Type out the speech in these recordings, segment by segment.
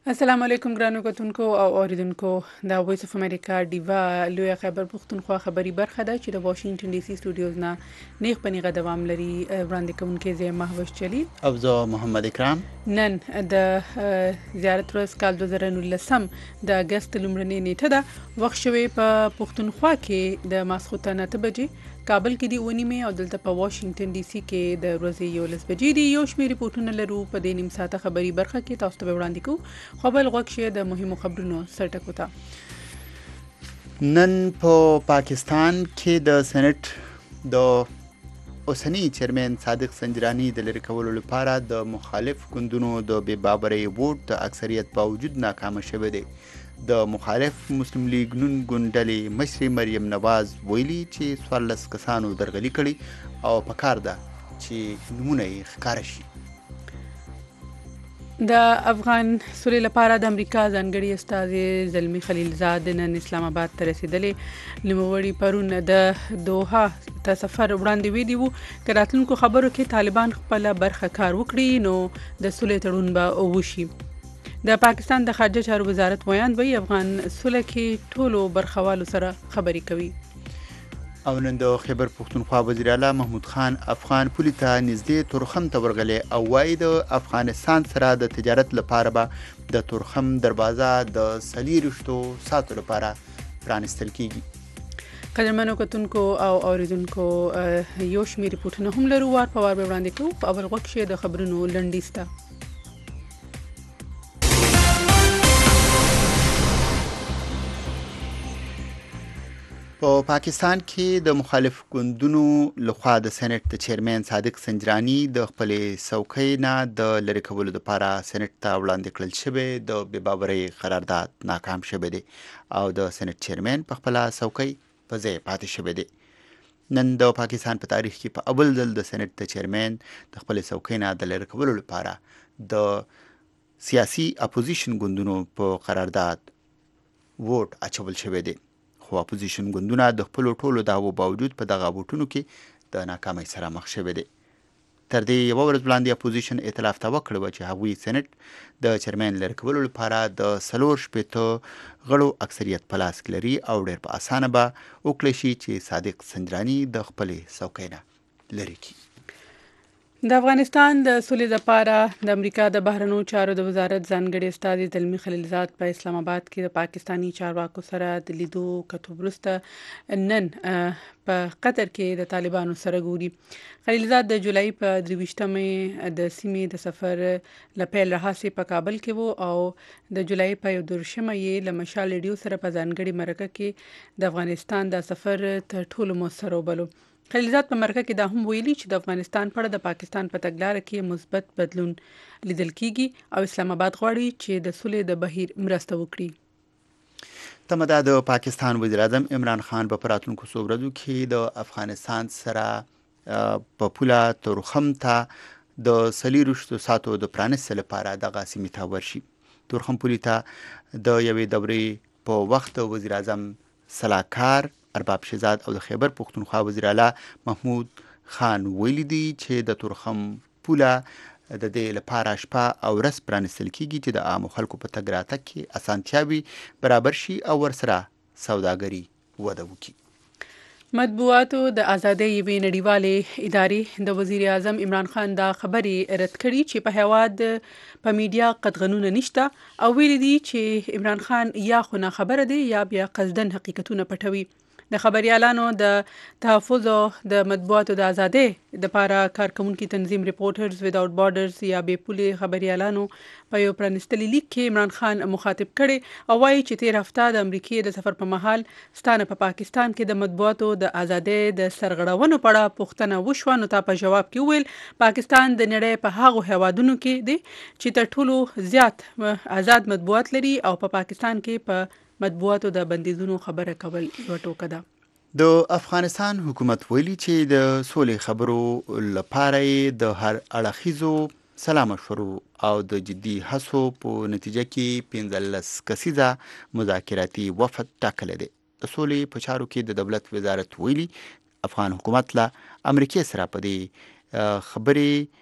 السلام علیکم ګرانو کتونکو او اوریدونکو دا وایس اف امریکا دیوا لوی خیبر پختونخوا خبری برخه ده چې د واشنگټن ډي سي سټوډیوز نه نیغ پنیغه دوام لري وړاندې کوونکې زه مهوش چلی او زه محمد اکرام. نن د زیارت ورځ کال 2019 د اگست لومړنۍ نیټه ده. وخت شوی په پختونخوا کې د ماسخوتانه 8 بجې، کابل کې دی 9 او دلته په واشنگټن ډي سي کې د ورځې 11 بجې دی. یو شمېر ریپورتونه لرو په دې نیم ساعته خبری برخه کې تاسو ته وړاندې کوو. خو بل غوښ شه د مهمو خبرونو سرټکو ته. نن په پاکستان کې د سېنات د اوسنی چیرمن صادق سنجرانی د لری کولو لپاره د مخالف ګوندونو د بې باورۍ ووټ د اکثریت باوجود ناکام شوه دی. د مخالف مسلم لیگ نون ګوندلې مشر مریم نواز ویلي چې 14 کسانو درغلي کړي او پکار ده چې نمونه یې ښکار شي. د افغان سولې لپاره د امریکا ځانګړي استازي زلمی خلیلزاد نن اسلام آباد ته رسیدلې. نوموړي پرون د دوحه ته سفر وړاندې ویدي وو. که راتلونکو خبرو کې طالبان خپل برخه کار وکړي نو د سولې تړون به وشي. د پاکستان د خارجه چارو وزارت ویان وی افغان سولې کې ټولو برخوالو سره خبرې کوي. او نن د خیبر پختونخوا وزیر اعلی محمود خان افغان پولي ته نږدې تورخم ته ورغلی او وایي د افغانستان سره د تجارت لپاره به د تورخم دروازه د 40 ساعتو لپاره پرانستل کیږي. قدرمنو کتونکو او اوریدونکو یو شمېر ریپورتونه هم لرو، وار په وار به وړاندې کوو. په اول غوښ شه د خبرونو لنډیسته. په پاکستان کې د مخالف ګوندونو لخوا د سېنات د چیرمن صادق سنجرانی د خپلې څوکۍ نه د لری کولو لپاره سېنات ته وړاندې کړل شوی د بې باورۍ قرارداد ناکام شوی دی او د سېنات چیرمن په خپل څوکۍ په ځای پاتې شوی دی. نن د پاکستان په تاریخ کې په اول ځل د سېنات د چیرمن د خپلې څوکۍ نه د لری کولو لپاره د سیاسي اپوزیشن ګوندونو په قرارداد ووټ اچول شوی دی. خو اپوزیشن ګوندونه د خپل ټولو دعوو باوجود په دغه ووټونو کې د ناکامۍ سره مخ شوی دی. تر دې یو ورځ وړاندې اپوزیشن ائتلاف ته وکړ چې هغوی سېنات د چیرمن لری کولو لپاره د 40 غړو اکثریت په لاس کې لري او ډېر په اسانه به وکړي شي چې صادق سنجرانی د خپلې څوکۍ نه لري کړي. د افغانستان د سولې لپاره د امریکا د بهرنیو چارو د وزارت ځانګړي استازي زلمی خلیلزاد په اسلام آباد کې د پاکستانی چارواکو سره د لیدو کتو وروسته نن په قطر کې د طالبانو سره ګوري. خلیلزاد د جولای په 23مې د سیمې د سفر لپاره راهسي په کابل کې وو او د جولای په 12مې یې له مشال ریډیو سره په ځانګړي مرکه کې د افغانستان د سفر تر ټولو موثر وبلو. خلیلزاد په مرکه کې دا هم ویلي چې د افغانستان په اړه د پاکستان په تګلارې کې مثبت بدلون لیدل کیږي او اسلام آباد غواړي چې د سولې د بهیر مرسته وکړي. تمه ده د پاکستان وزیر اعظم عمران خان په راتلونکو څو ورځو کې د افغانستان سره په پوله تورخم ته د 40 ساعتو د پرانستلو لپاره دغه سیمې ته ورشي. تورخم پولي ته د یوې دورې په وخت وزیر اعظم سلاکار ارباب شهزاد او د خیبر پختونخوا وزیر اعلی محمود خان ویلي دي چې د تورخم پوله د دې لپاره شپه او ورځ پرانستل کیږي چې د عامو خلکو په تګ راتګ کې اسانتیاوي برابر شي او ورسره سوداګري وده وکړي. مطبوعاتو د ازادۍ یوې نړیوالې ادارې د وزیر اعظم عمران خان دا خبرې رد کړي چې په هواد په میډیا قطغنونه نشته او ویلي دي چې عمران خان یا خو نه خبره دی یا بیا قصدن حقیقتونه پټوي. د خبريالانو د تحفظ او د مطبوعاتو د ازادۍ د لپاره کارکونکو تنظیم ریپورټرز وداوټ بارډرز یا بې پولې خبريالانو په یو پرانستلي لیک کې عمران خان مخاطب کړي او وایي چې تیر هفته د امریکای د سفر په مهال ستانه په پاکستان کې د مطبوعاتو د ازادۍ د سرغړونو په اړه پوښتنه وشو نو تا په جواب کې ویل پاکستان د نړۍ په هغو هوادونو کې دی چې تر ټولو زیات آزاد مطبوعات لري او په پاکستان کې په مطبوعاتو د بندیزونو خبره کول یو ټوکه ده. د افغانستان حکومت ویلي چې د سولې خبرو لپاره د هر اړخیزو سلا مشورو او د جدي هڅو په نتیجه کې 15 کسیزه مذاکراتي وفد ټاکل دي. د سولې په چارو کې د دولت وزارت ویلي افغان حکومت له امریکای سره په دې خبرې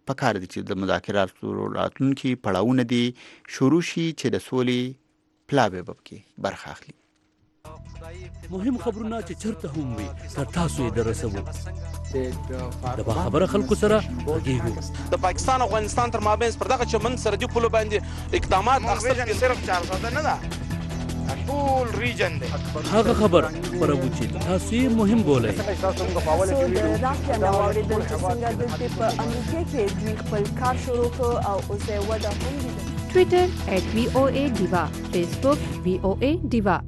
پکار دي چې د مذاکراتو راتلونکي پړاوونه دي شروع شي چې د سولې پلاوی وبکې برخه اخلي. مهم خبرونه چې چرته هم وي تر تاسو یې درسوو. د باخبره خلکو سره غږیږو. د پاکستان او افغانستان تر مابین پر دغه چمن سرحدي پولو باندې اقدامات اخیستل صرف 400 نه ده، ټول ریجن دی. هغه خبر خپروو چې تاسو یې مهم بولئ. د راکیا نو اوریدل چې څنګه دلته په امریکا کې دوی خپل کار شروع کړ او اوس یې وده هم دي. ټویټر @VOA Diva، فیسبوک VOA Diva.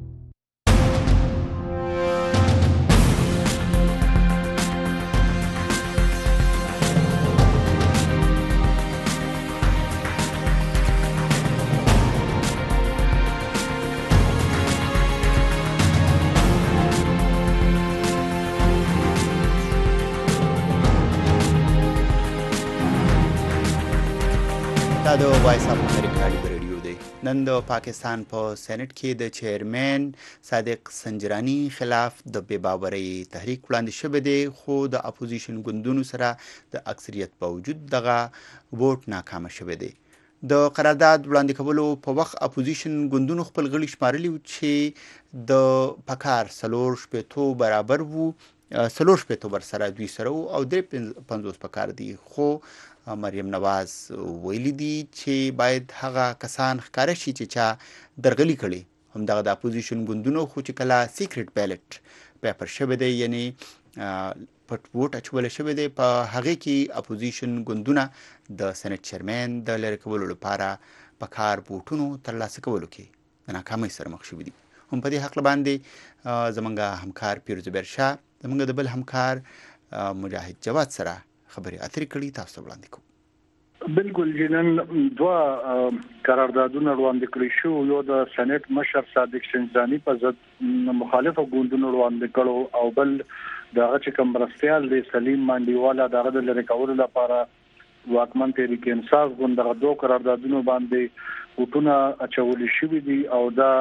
دا د وایس اف امریکا رادیو دی. نن د پاکستان په سېنات کې د چیرمن صادق سنجرانی خلاف د بې باورۍ تحریک وړاندې شوی دی، خو د اپوزیشن ګوندونو سره د اکثریت په وجود دغه ووټ ناکامه شوی دی. د قرارداد وړاندې کولو په وخت اپوزیشن ګوندونو خپل غړي شمارلي چې د پکار 4 برابر وو، 4 ورسره دوی سره او 53 پکار دي، خو مریم نواز ویلي دي چې باید هغه کسان ښکاره شي چې چا درغلي کړي. همدغه د اپوزیشن ګوندونو خو چې کله سیکرټ بیلټ پیپر شوی دی، یعنی پټ ووټ اچول شوی دی، په هغې کې اپوزیشن ګوندونه د سېنات چیرمن د لرې کولو لپاره په کار ووټونو ترلاسه کولو کې د ناکامۍ سره مخ شوي دي. هم په دې هکله باندې زموږ همکار پیرزبیر شاه زموږ د بل همکار مجاهد جواد سره خبرې اترې کړي، تاسو وړاندې کوو. بالکل جنن دوا قراردادونه وړاندې کړی شو. یو د سېنات مشر صادق سنجرانی په ضد مخالفه ګوندونو وړاندې کړو او بل دغه چې کوم برستيال دی سلیم مانډیوالا دغه د لری کولو لپاره واکمن تحریک انصاف ګوند دغه دوه قراردادونو باندې وټونه اچولي شوی دي او دا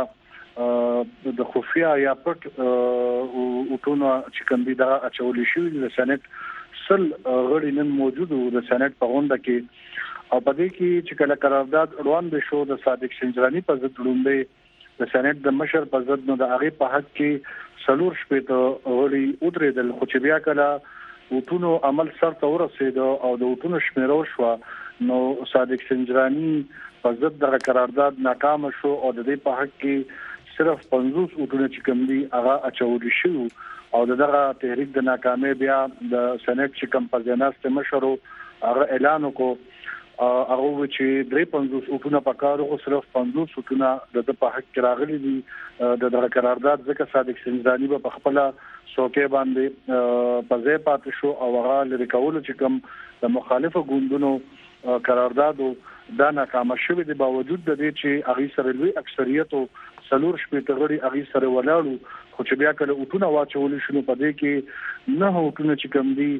د خفیا یا پټ وټونه چې کوم دي دا اچولي شوی دي. د سېنات سل غړي نن موجود وو د سېنات په غونډه کې او په دې کې چې کله قرارداد وړاندې شو د صادق سنجرانی په ضد لومړی د سېنات د مشر په ضد نو د هغه په حق کې 4 غړي ودرېدل، خو چې بیا کله وټونو عمل سره ورسېد او د وټونو شمیرو شو نو صادق سنجرانی په ضد د قرارداد ناکام شو او د دې په حق کې صرف 50 وټونه چې کوم دي هغه اچول شو او دغه تحریک د ناکامۍ بیا د سېنات چې کوم پرځناست مشرو هغه اعلان وکړ هغه چې 53 وټونه پکارو او صرف 50 وټونه د په حق کې راغلي دي. د قرارداد ځکه صادق سنجرانی په خپل څوکۍ باندې په ځای پاتې شو او هغه لري کول چې کوم د مخالفه ګوندونو قراردادو دا ناکام شوی دی، باوجود د دې چې هغه سره لوی اکثریت 4 غړي هغه سره ولاړو، خو چې بیا کله وټونه واچول شنو په دې کې نه وټونه چې کوم دي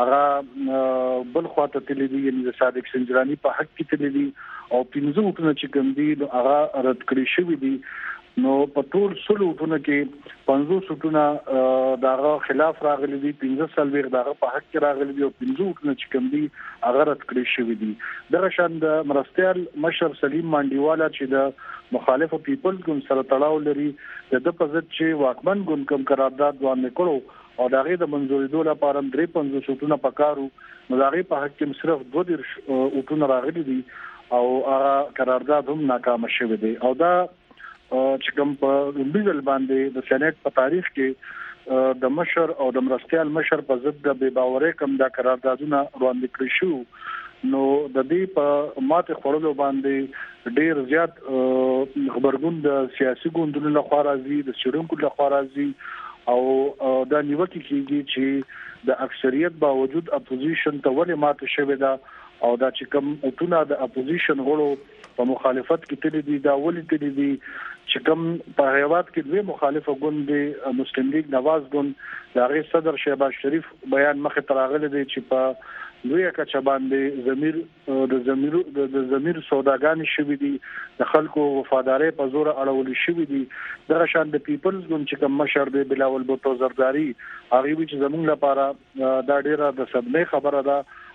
هغه بل خواته تللی دي، یعنی د صادق سنجرانی په حق کې تللی دي او 15 وټونه چې کوم دي هغه رد کړی شوی دي. نو په ټول 16 وټونه کې 50 وټونه دغه خلاف راغلي دي، 15 سلويغ دغه په حق کې راغلي دي او 15 وټونه چې کوم دي هغه رد کړی شوی دي. دغه شان د مرستيال مشر سلیم مانډیوالا چې د مخالفه پیپل ګوند سره تړاو لري د په ضد چې واکمن ګوند کوم قرارداد وړاندې کړو او دغه د منځوري لپاره 53 وټونه پکارو، نو دغه په حق کې صرف 2 وټونه راغلي دي او هغه قرارداد هم ناکام شوی دی. او دا چې کوم په لومړي باندې د سېنات په تاریخ کې د مشر او د مرستيال مشر په ضد د بې باورۍ کوم د قراردادونه وړاندې کړی شو، نو د دې په ماته خورلو باندې ډېر زیات خبرګون د سیاسي ګوندونو لخوا راځي، د شریکو لخوا راځي او دا نیوکه کیږي چې د اکثریت باوجود اپوزیشن ته ولې ماته شوی دا او دا چې کوم اتونه د اپوزیشن غړو په مخالفت کې تللی دي دا ولې تللی دي چې کوم په هیواد کې دوی مخالفه ګوند مسلم لیگ نواز ګوند د هغه صدر شهباز شریف بیان مخه تراغله دي چې په دوی کچ باندې د ضمیر سوداګانی شوی دي، د خلکو وفاداری په زور اړول شوی دي. د شان د پیپلز ګوند چې کوم مشر دی بلاول بوتو زرداری هغه چې زموږ لپاره دا ډیره د صدمه خبره ده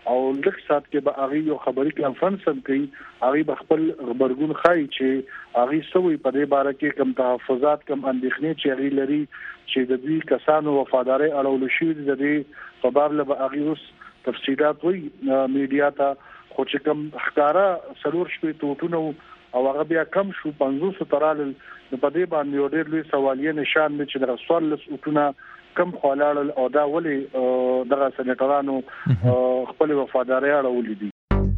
او لږ سات کې به هغه یو خبري کانفرنس هم کوي هغه به خپل خبرګون خای چې هغه سوي په دې باره کې کوم تحفظات کوم اندېښنې چې هغه لري چې د دې کسانو وفاداري اړول شي د دې په باب له هغه اوس تفصيلات وي میډیا ته خو چې کوم ښکارا سلور شپې ټوټونو او هغه بیا کم شو 500 ترال په دې باندې یو ډېر لوی سوالیه نشان دی چې د رسول الله ټوټونه کم خلال او دا ولي دغه سنټرانو خپل وفاداري اړولې دي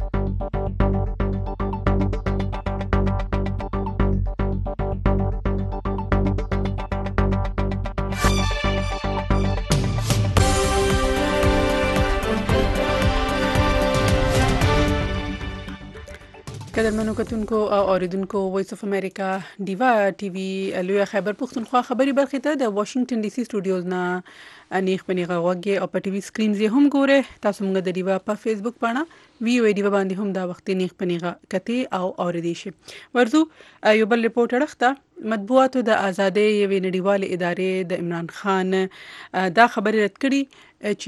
قدرمنو کتونکو او اوریدونکو وایس اف امریکا دیوا ټي وي لوی خبر پښتونخوا خبري برخه ته د واشنگټن ډي سي سټوډیوز نه انیخ پنیغه وګي او په ټي وي سکرین زی هم ګوره تاسو موږ د دیوا په فیسبوک باندې وی وی دیوا باندې هم دا وخت نیخ پنیغه کته او اوریدي شي ورزو یو بل ریپورت راخته مطبوعاتو د ازادي یوې نړیوالې ادارې د عمران خان دا خبره رد کړي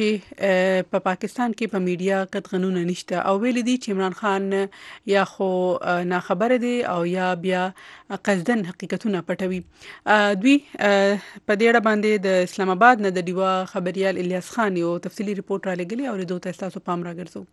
چې په پاکستان کې په میډیا قط قانون نشته او ویل دي چې عمران خان یا خو نا خبر دي او یا بیا قصدن حقیقتونه پټوي دوی په دې اړه باندې د اسلام آباد نه د دیوا خبريال الیاس خان یو تفصیلی ریپورت را لګلی او د دوه تاسو پام راګرځو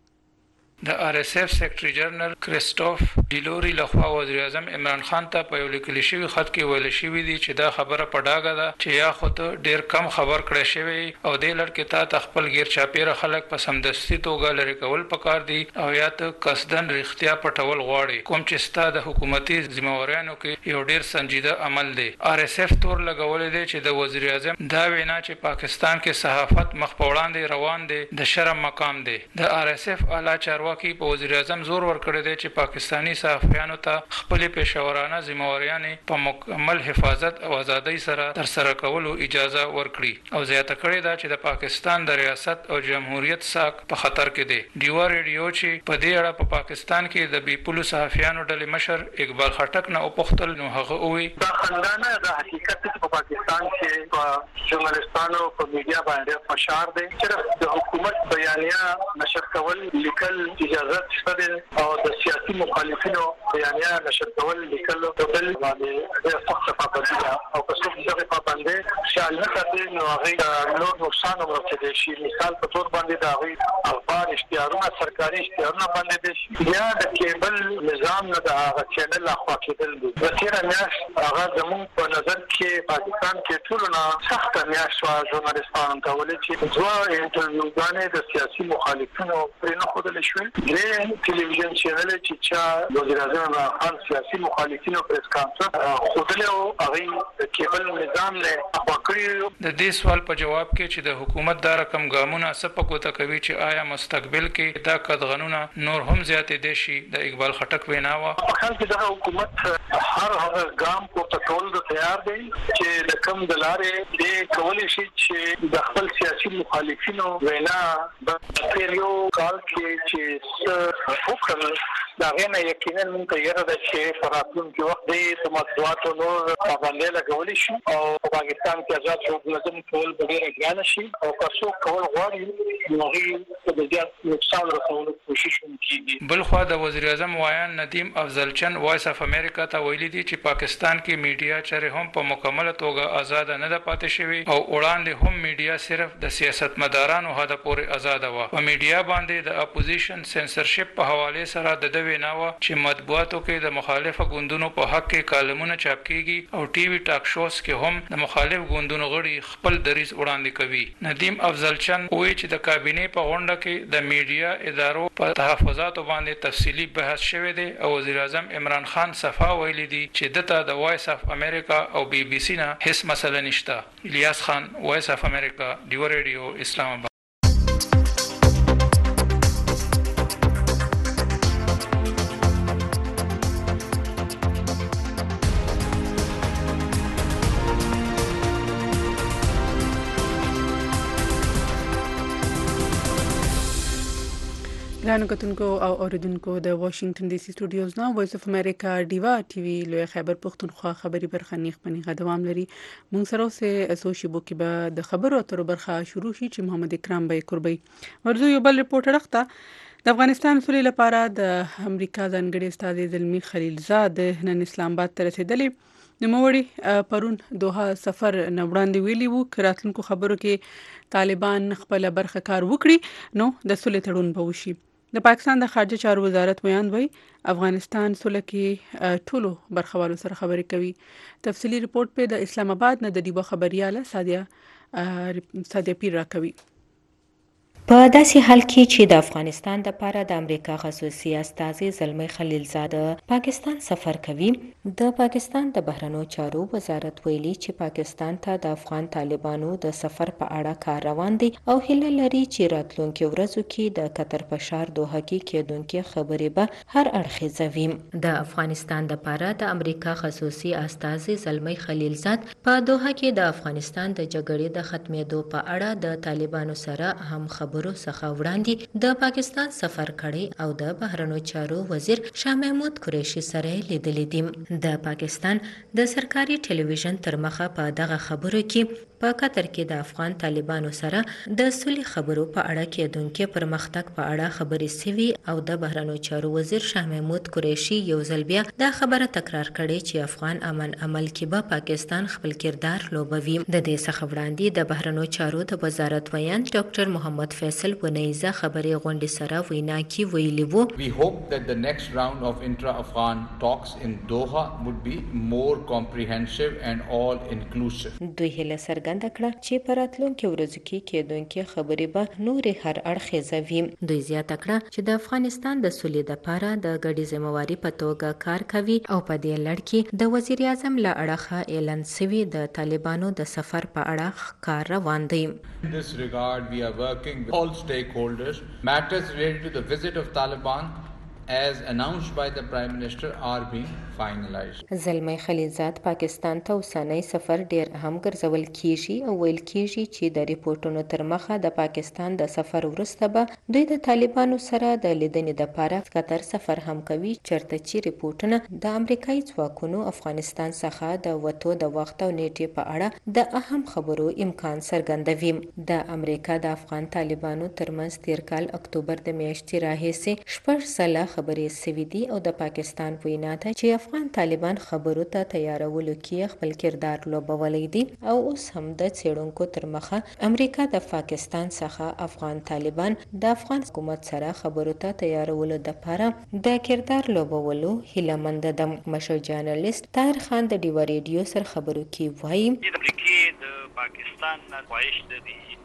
د آر اس اف سیکریټری جنرال کریسټوف ډیلوري لخوا وزیر اعظم عمران خان ته په یو لیکل شوی خط کې ویل شوی دی چې دا خبره په ډاګه ده چې یا خو ته ډیر کم خبر کړی شوی او د لړکې ته خپل غیر چاپیره خلک په سمدستي توګه لري کول پکار دي او یا ته قصدن رښتیا پټول غواړي کوم چې ستاسو د حکومتي ذمہوارانو کې یو ډیر سنجیده عمل دی آر اس اف تور لګول دی چې د وزیر اعظم دا وینا چې پاکستان کې صحافت مخ په وړاندې روان دی د شرم مقام دی د آر اس اف اعلی چارواکي په وزیر اعظم زور ورکړی دی چې پاکستانی صحافیانو ته خپل پېښورانه ذمہواريانې په مکمل حفاظت او ازادۍ سره تر سره کولو اجازه ورکړي او زیاته کړې ده چې د پاکستان د ریاست او جمهوریت ساق په خطر کې دی دیوا ریډیو چې په دې اړه په پاکستان کې د بیپولو صحافیانو ډلې مشر اقبال خټک نه وپوښتل نو هغه وویل دا خندانه د حقیقت په پاکستان کې په ژورنالستانو په میډیا باندې فشار دی چې د حکومت بیانیه نشر کول لیکل اجازه شته او د سیاسي مخالفینو بیانیه نشر کول لیکل د بل باندې د سخت پابندي او په څو ځای پابندي چې نه کوي نو هغه نور نقصان ورته شي مثال په تور باندې دا غوي اخبار اشتهارونه سرکاري اشتهارونه باندې شي یا د کیبل نظام نه د هغه چینل اخوا کېدل دي وکړه میاش هغه زموږ په نظر کې پاکستان کې ټول نه سخت میاش ژورنالستانو ته ولې چې دوه انټرویوګانې د سیاسي مخالفینو پرې نه خودل شوې ټلویزیون چینل چې چا وزیر اعظم عمران خان سیاسي مخالفینو پریس کانفرنس خودله او هغه کیبل نظام له اخواکړي د دې سوال په جواب کې چې د حکومت دا رقم ګامونه سپکو ته کوي چې آیا مستقبل کې دا قدغنونه نور هم زیاتې دي شي د اقبال خټک ویناوه په خپل کې د حکومت هر هغه ګام کو تکول د تیار دی چې د کم دلارې د کولې شي چې د خپل سیاسي مخالفینو وینا د یو کال کې چې وکړل دا غنه یقینا موږ ته یره د چې فراتون کې وخت د مطبوعاتو نور پابندي لګولې شي او په پاکستان کې آزاد ژورنالیزم کول به ډېر ګران شي او تاسو کول غواړي نو هغه د زیات نقصان رسولو کوشش وکړي بل خو د وزیر اعظم وایان ندیم افضلچن وایس اف امریکا ته ویلي دي چې پاکستان کې میډیا چره هم په مکمل توګه آزاد نه ده پاتې شوی او وړاندې هم میډیا صرف د سیاستمدارانو هدا پورې آزاد و په میډیا باندې د اپوزیشن سنسرشپ په حواله سره د ویناوه چې مطبوعاتو کې د مخالفه ګوندونو په حق کې کالمونه چاپ کیږي او ټي وي ټاک شوز کې هم د مخالف ګوندونو غړي خپل دریز وړاندې کوي ندیم افضلچن وایي چې د کابینه په غونډه کې د میډیا ادارو په تحفظاتو باندې تفصیلی بحث شوه دی او وزیر اعظم عمران خان صفا ویلي دي چې دته د وایس اف امریکا او بي بي سي نه هیڅ مسله نشته الیاس خان وایس اف امریکا دیو ریډیو اسلام آباد ګرانو کتونکو او اوریدونکو د واشنگټن ډي سي سټوډیوز نه وایس اف امریکا ډیوا ټي وی لوی خیبر پختونخوا خبري برخه نیخ پنی دوام لري مونږ سره اوسه سوشي بو کې به د خبرو اترو برخه شروع شي چې محمد اکرام به قربي ورزو یو بل ریپورټر اخته د افغانستان سولې لپاره د امریکا ځانګړي استاد زلمی خلیلزاد نن اسلام آباد ته رسیدلی نوموړي پرون دوحه سفر نه وړاندې ویلي وو چې راتلونکو خبرو کې طالبان خپل برخه کار وکړي نو د سولې تړون به وشي د پاکستان د خارجه چارو وزارت ویاندوی افغانستان سولې کې ټولو برخوالو سره خبرې کوي تفصيلي ریپورت په د اسلام آباد نه د دیبه خبرياله سادیا پیر راکوي په داسې حال کې چې د افغانستان د لپاره د امریکا خصوصي استازي زلمی خلیلزاد پاکستان سفر کوي د پاکستان د بهرنیو چارو وزارت ویلي چې پاکستان ته د افغان طالبانو د سفر په اړه کار روان دي او هیله لري چې راتلونکي ورځو کې د قطر په ښار دوحه کې کېدونکې خبرې به هر اړخیزه وي د افغانستان د لپاره د امریکا خصوصي استازي زلمی خلیلزاد په دوحه کې د افغانستان د جګړې د ختمېدو په اړه د طالبانو سره هم خبرو څخه وړاندې د پاکستان سفر کړي او د بهرنیو چارو وزیر شاه محمود قریشي سره لیدلي دي د پاکستان د سرکاري ټلویزیون تر مخه په دغه خبرو کې په قطر کې د افغان طالبانو سره د سولې خبرو په اړه کېدونکې پرمختګ په اړه خبرې سوي او د بهرنیو چارو وزیر شاه محمود قریشي یو ځل بیا دا خبره تکرار کړي چې افغان امن عمل کې به پاکستان خپل کردار لوبوي د دې څخه وړاندې د بهرنیو چارو د وزارت ویاند ډاکټر محمد فیصل ونیزه خبرې غونډې سره وینا کې ویلي وو We hope that the next round of intra-Afghan talks in Doha would be more comprehensive and all inclusive. دوی هله څرګنده کړه چې په راتلونکو ورځو کې کېدونکې خبرې به نورې هر اړخیزه وي دوی زیاته کړه چې د افغانستان د سولې لپاره د ګډې ذمہواري په توګه کار کوي او په دې لړ کې د وزیر اعظم له اړخه اعلان شوی د طالبانو د سفر په اړه کار روان دی. In this regard, we are working with all stakeholders. Matters related to the visit of Taliban as announced by the Prime Minister are being finalized. زلمی خلیلزاد پاکستان ته اوسنی سفر ډیر اهم ګرځول کیږي او ویل کیږي چې د ریپورتونو تر مخه د پاکستان د سفر وروسته به دوی د طالبانو سره د لیدنې لپاره قطر سفر هم کوي چرته چې ریپورتونه د امریکایي ځواکونو افغانستان څخه د وټو د وخت او نیټې په اړه د اهم خبرو امکان څرګندوي. د امریکا د افغان طالبانو ترمنځ تیر کال اکتوبر د میاشتې راهیسې شپږ سله خبرې سوي دي او د پاکستان وینا ده چې افغان طالبان خبرو ته تیارولو کې خپل کردار لوبولی دي او اوس هم د څېړونکو تر مخه امریکا د پاکستان څخه افغان طالبان د افغان حکومت سره خبرو ته تیارولو لپاره د کردار لوبولو هیله مند ده. مشهور جرنالست طاهر خان د ډیوا ریډیو سره خبرو کې وایي د امریکا د پاکستان نه خواهش ده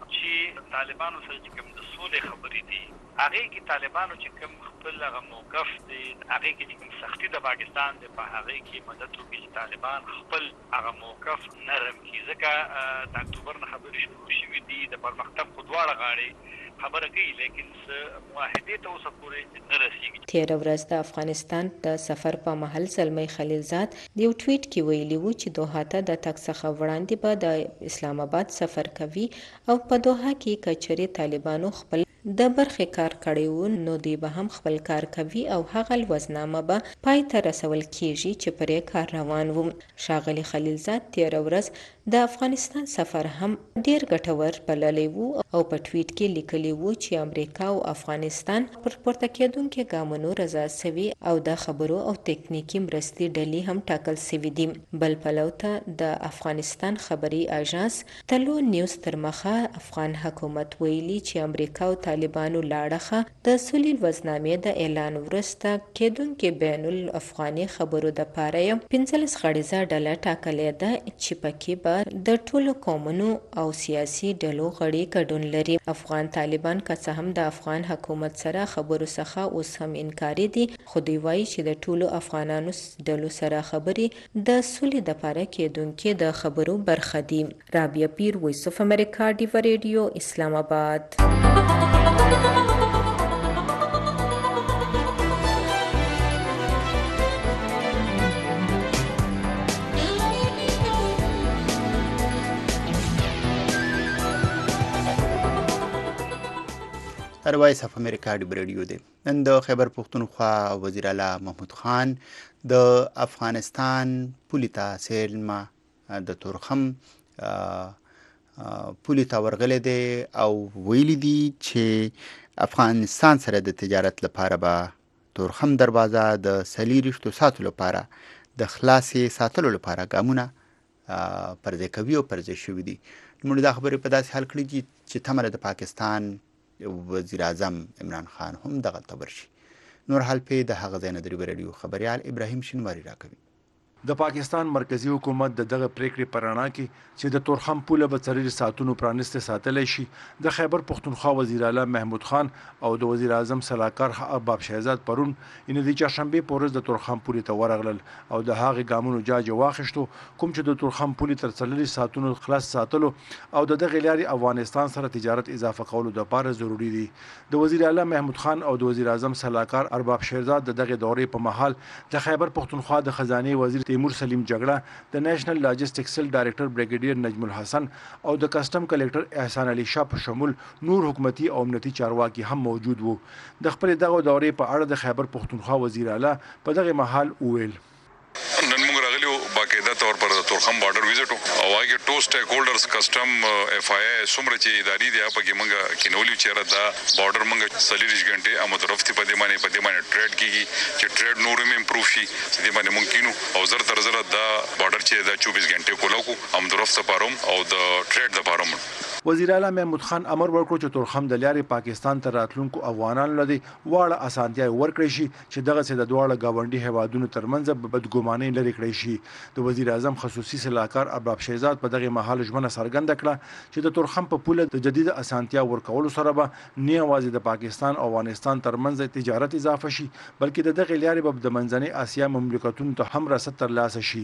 چې طالبانو سره کوم د سولې خبرې دي هغه کې طالبانو چې کوم خپل هغه موقف دي هغه کې کوم سختي د پاکستان د په هغه کې مدد وکړي چې طالبان خپل هغه موقف نرم کړي ځکه د اکتوبر نه خبرې شروع شوې دي د پرمختګ په دواړه غاړې خبره کوي لیکن معاهدې ته اوسه پورې نه رسیږي. تیر ورځ د افغانستان د سفر په محل زلمی خلیلزاد د یو ټویټ کې ویلي وو چې دوحه ته د تګ څخه وړاندې به د اسلام آباد سفر کوي او په دوحه کې کچري طالبانو خپل د برخې کار کړی وو نو دوی به هم خپل کار کوي او هغه لوزنامه به پای ته رسول کیږي چې پرې کار روان وو. ښاغلي خلیلزاد تیر ورځ د افغانستان سفر هم ډیر ګټور بللی وو او په ټویټ کې لیکلی وو چې امریکا او افغانستان پر پورته کېدونکو ګامونو رضا سوي او د خبرو او تکنیکی مرستې ډلې هم ټاکل سوي دي. بل پلو ته د افغانستان خبري اژانس تلو نیوز تر مخه افغان حکومت ویلي چې امریکا او طالبانو لاړه د سولې وزنامې د اعلان وروسته کېدونکو بین الافغاني خبرو د پاره 15 غړیزه ډله ټاکلې ده چې پکې به د ټولو قومونو او سیاسي ډلو غړي ګډون لري. افغان طالبان که څه هم د افغان حکومت سره خبرو څخه اوس هم انکاري دي خو دوی وایي چې د ټولو افغانانو ډلو سره خبرې د سولې لپاره کېدونکې د خبرو برخه دي. رابعه پیر، وایس اف امریکا، ډیوا ریډیو، اسلام آباد. وایس اف امریکا د ریډیو دی. نن د خیبر پختونخوا وزیر اعلی محمود خان د افغانستان پولې ته سیلما د تورخم پولې ته ورغلی دی او ویلي دي چې افغانستان سره د تجارت لپاره به تورخم دروازه د 40 ساعتو لپاره د خلاصې ساتلو لپاره ګامونه پرځای کوي او پرځای شوي دي. موږ دا خبرې په داسې حال کړي چې تمره د پاکستان وزیر اعظم عمران خان هم دغلته ورشي. نور حال په د هغه ځای نه د ریډیو خبريال ابراهیم شینواری راکوي. د پاکستان مرکزی حکومت دغه پریکړې پر رڼا کې چې د تورخم پوله به 40 ساعتونو پرانسته ساتلی شي، د خیبر پختونخوا وزیر اعلی محمود خان او د وزیر اعظم صلاحکار اباب شهزاد پرون ان د چهارشنبه په ورځ د تورخم پولې ته ورغلل او د هغه ګامونو جاج واخیشتو کوم چې د تورخم پولې تر 40 ساعتونو خلاص ساتلو او دغه لاري افغانستان سره تجارت اضافه کولو لپاره ضروری دي. د وزیر اعلی محمود خان او د وزیر اعظم صلاحکار اباب شهزاد دغه دورې په محل د خیبر پختونخوا د خزانه وزیر تیمور سلیم جګړه، د نېشنل لاجستیک سیل ډایریکټر بریګیډیر نجم الحسن او د کسٹم کلیکټر احسان علي شاه په شمول نور حکومتي او امنیتي چارواکي هم موجود وو. د خپل دغه دورې په اړه د خیبر پختونخوا وزیر اعلی په دغه محل وویل: نن موږ راغلیو باقاعده تور پر تورخم بارډر ویزټ او هغه ټو سټیک هولډرز کسٹم اف آی ای سمره چې اداري دی په کې موږ کینولی چیرې دا بارډر موږ 40 غنټه امدرفتي په دې باندې ټریډ کیږي چې ټریډ نورم امپروو شي دې باندې ممکنو او زر تر زر دا بارډر چې دا 24 غنټه کولو کو امدرفت لپاره او د ټریډ لپاره. وزیر اعلی محمود خان امر وکړ چې تورخم د لارې پاکستان ته راتلونکو افغانانو لدی واړه اسانتیاي ورکړي شي چې دغه سه د دواړه گاونډي هیوادونو ترمنځ بدګماني لري کړی شي. د وزیر اعظم خصوصي صلاحکار اباب شهزاد په دغه محل ژمنه څرګنده کړه چې د تورخم په پوله د جدید اسانتیا ورکولو سره به نه یوازې د پاکستان او افغانستان ترمنځ تجارت اضافه شي بلکې د دغه لارې به د منځنۍ اسیا مملکتونو ته هم رسد ترلاسه شي.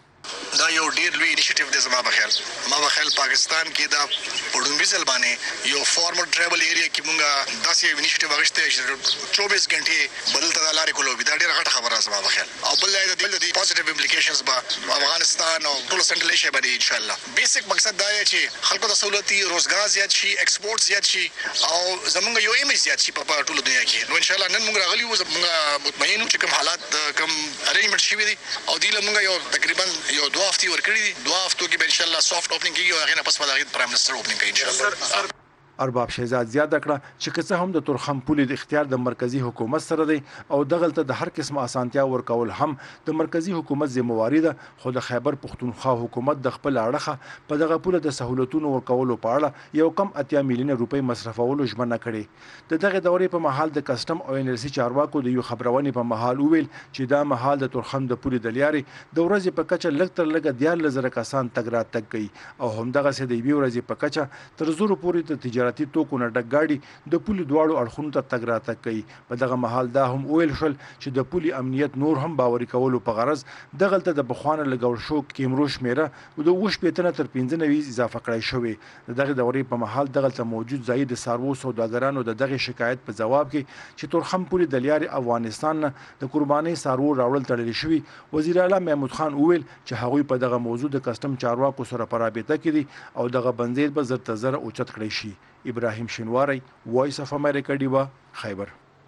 دا یو ډیر لوی انیشیټیو دی زما بخیل پاکستان کې دا پړومبي ځل باندې یو فارمر ټریول ایریا کې مونږه داسې یو انیشیټیو غوښته چې 24 غنټې بدل ته لارې کولو دا ډیره غټه خبره زما بخیل او بل د پوزټیو امپلیکیشنز به افغانستان او ټول سنټرل ایشیا باندې ان شاء الله. بیسیک مقصد دا دی چې خلکو ته سہولتي روزګار زیات شي، ایکسپورټ زیات شي او زمونږ یو ایمیج زیات شي په ټول دنیا کې. نو ان شاء الله نن موږ راغلی وو موږ مطمئن یو چې کوم حالات کوم ارینجمنت شوی دي او دی له موږ یو تقریبا یو 2 هفتې ورکړي دي. 2 هفتو کې ان شاء الله سافت اوپننګ کیږي او هغه نه پس په پرایم منسټر اوپننګ کوي ان شاء الله. ارباب شهزاد زیاته کړه چې که څه هم د تورخم پولې د اختیار د مرکزی حکومت سره دی او دغلته د هر قسم اسانتیا ورکول هم د مرکزی حکومت ذمہواری ده، خو د خیبر پختونخوا حکومت د خپل اړخه په دغه پوله د سہولتونو ورکولو په اړه یو کم 80 میلیون روپۍ مصرفولو ژمنه کړې. د دغه دورې په محل د کسٹم او انرژي چارواکو د یو خبرونې په محل ویل چې دا محل د تورخم د پولې د لیارې د ورځې په کچه لږ تر لږه 14,000 کسان تګ راتګ کوي او همدغه سه د یوې ورځې په کچه تر زورو پورې د تجارتي توکو نه ډګاډي د پولې دواړو اړخونو ته تګ راتګ کوي. په دغه محل دا هم ویل شول چې د پولې امنیت نور هم باوري کولو په غرض دغلته د بخوانه لګول شو کیمرو شمیره د 15 تر 15 اضافه کړای شوی. دغه دورې په محل دغلته موجود ځای د سارو سوداګرانو دغه شکایت په جواب کې چې تورخم پولې د لیارې افغانستان د قرباني سارو راوړل تړل شوی. وزیر اعلی محمود خان ویل چې هغوی په دغه موضوع د کسٹم چارواکو سره په رابطه کې دي او دغه بنزید به زر تزر اوچت کړی شي. ابراهیم شینواری، وایس اف امریکا، ډیوا، خیبر.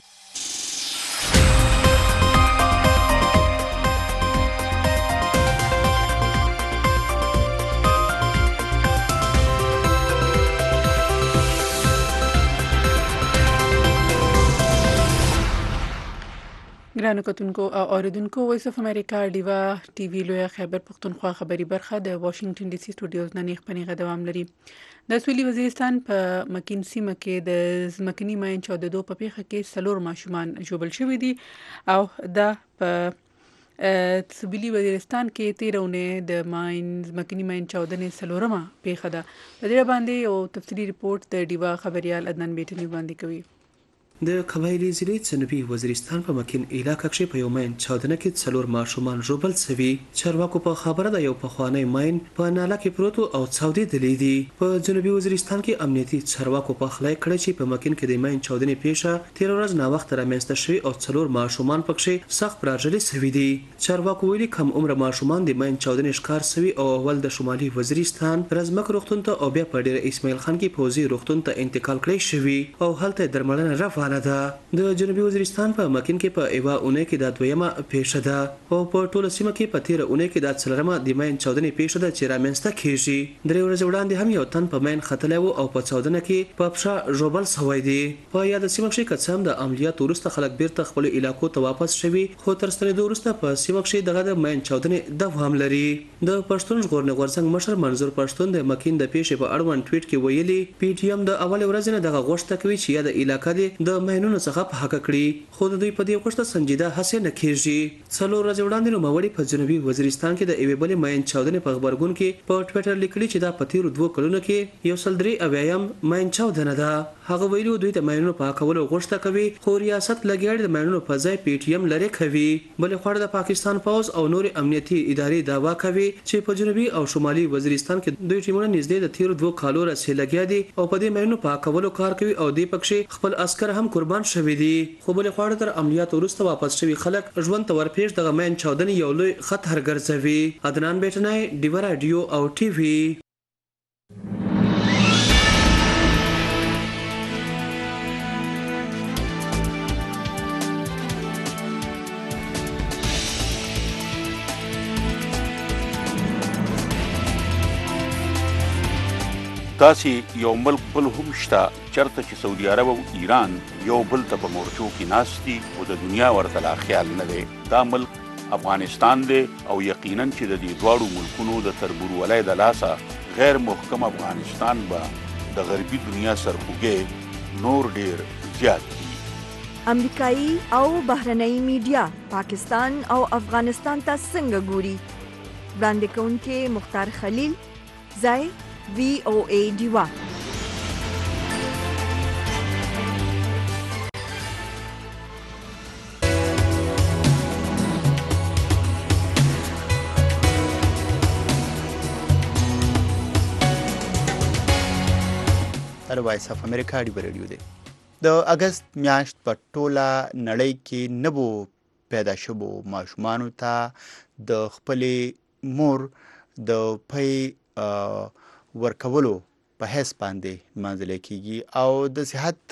ګرانو کتونکو او اوریدونکو، وایس اف امریکا ډیوا ټي وی لوی خیبر پختونخوا خبري برخه د واشنگټن ډي سي سټوډیوز نه نیخ دوام لري. د سویلي وزیرستان په مکین سیمه کې د ځمکني ماین چاودېدو په پیښه کې 4 ماشومان ژوبل شوي دي او دا په سویلي وزیرستان کې 13 د ځمکني ماین چاودنې 4مه پیښه ده. په دې باندې یو تفصیلي ریپورت د ډیوا خبريال عدنان بیٹنی باندې کوي. د قبایلی ضلع جنوبي وزیرستان په مکین علاقه کې په یو ماین چاودنه کې څلور ماشومان ژوبل شوي. چارواکو په خبره ده یو پخوانی ماین په ناله کې پروت او چاودېدلی دی. په جنوبي وزیرستان کې امنیتي چارواکو په خلای کړی چې په مکین کې د ماین چاودنې پیښه 13 ورځې نه وخت رامنځته شوي او څلور ماشومان پکې سخت پراژلي شوي دي. چارواکو ویلي کم عمر ماشومان د ماین چاودنې ښکار شوي او اول د شمالي وزیرستان رزمک روغتون ته او بیا په ډیر اسماعیل خان کې پوځي روغتون ته انتقال کړی شوي او هلته درملنه روانه ده. د جنوبي وزیرستان په مکین کې په ایوا اونۍ کې د دویمه پیښه ده او په ټوله سیمه کې په 13 اونۍ کې د څلورمه د ماین چاودنې پیښه ده چې رامنځته کیږي. درې ورځې وړاندې هم یو تن په ماین ختلی و او په چاودنه کې په پښه ژوبل شوی دی. په یاد سیمه کې که څه هم د عملیاتو وروسته خلک بیرته خپلو علاقو ته واپس شوي خو تر ستنېدو وروسته په سیمه کې دغه د ماین چاودنې دوام لري. د پښتون ژغورنې غورځنګ مشر منظور پښتون د مکین د پیښې په اړوند ټویټ کې ویلي پی ټی ایم د اول ورځې نه دغه غوښتنه کوي چې یا د علاقې د ماینونو څخه په حق کړي خو د دوی په دې غوښتنه سنجیده هڅه نه کیږي. څلور ورځې وړاندې نوموړي په جنوبي وزیرستان کې د یوې بلې ماین چاودنې په خبرګون کې په ټویټر لیکلي چې دا په تیرو 2 کلونو کې 103 ماین چاودنه ده. هغه ویلي دوی د ماینونو په کولو غوښتنه کوي خو ریاست لګیاړي د ماینونو په ځای پی ټی ایم لري کوي. بلې خوا د پاکستان پوز او نور امنیتي ادارې دعوا کوي چې په جنوبي او شمالي وزیرستان کې دوی ټیمونه نږدې د تیرو 2 کالو راځي لګیا دي او په دې ماینونو په کولو کار کوي او دې پکې خپل عسكر هم قربان شوي دي. خو بلې خوا تر عملیاتو وروسته واپس شوي خلک ژوند ته ورپېښ دغه ماین چاودنې یو لوی خطر ګرځوي. عدنان بیټنای ډیوه راډیو او ټي وي. داسې یو ملک بل هم شته چرته چې سعودي عرب او ایران یو بل ته په مورچو کې ناست دي او د دنیا ورته لا خیال نه دی. دا ملک افغانستان دی او یقینا چې د دې دواړو ملکونو د تربورولۍ د لاسه غیر محکم افغانستان به د غربي دنیا سرخوږی نور ډیر زیات دي. امریکایي او بهرنۍ میډیا پاکستان او افغانستان ته څنګه ګوري؟ وړاندې کوونکي مختار خلیل، ځای VOA ډیوا. وایس اف امریکا ډیو ریډیو دی. د اگست میاشت په ټوله نړۍ کې نبو پیدا شوو ماشومانو ته د خپلې مور د پي ورکولو په حیث باندې منځل کېږي او د صحت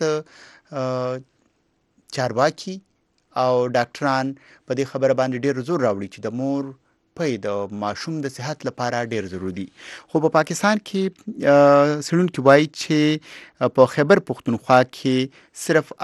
چارواکي او ډاکټران په دې خبره باندې ډېر زور راوړي چې د مور پي د ماشوم د صحت لپاره ډېر ضروري. خو په پاکستان کې څېړونکي وایي چې په خیبر پښتونخوا کې صرف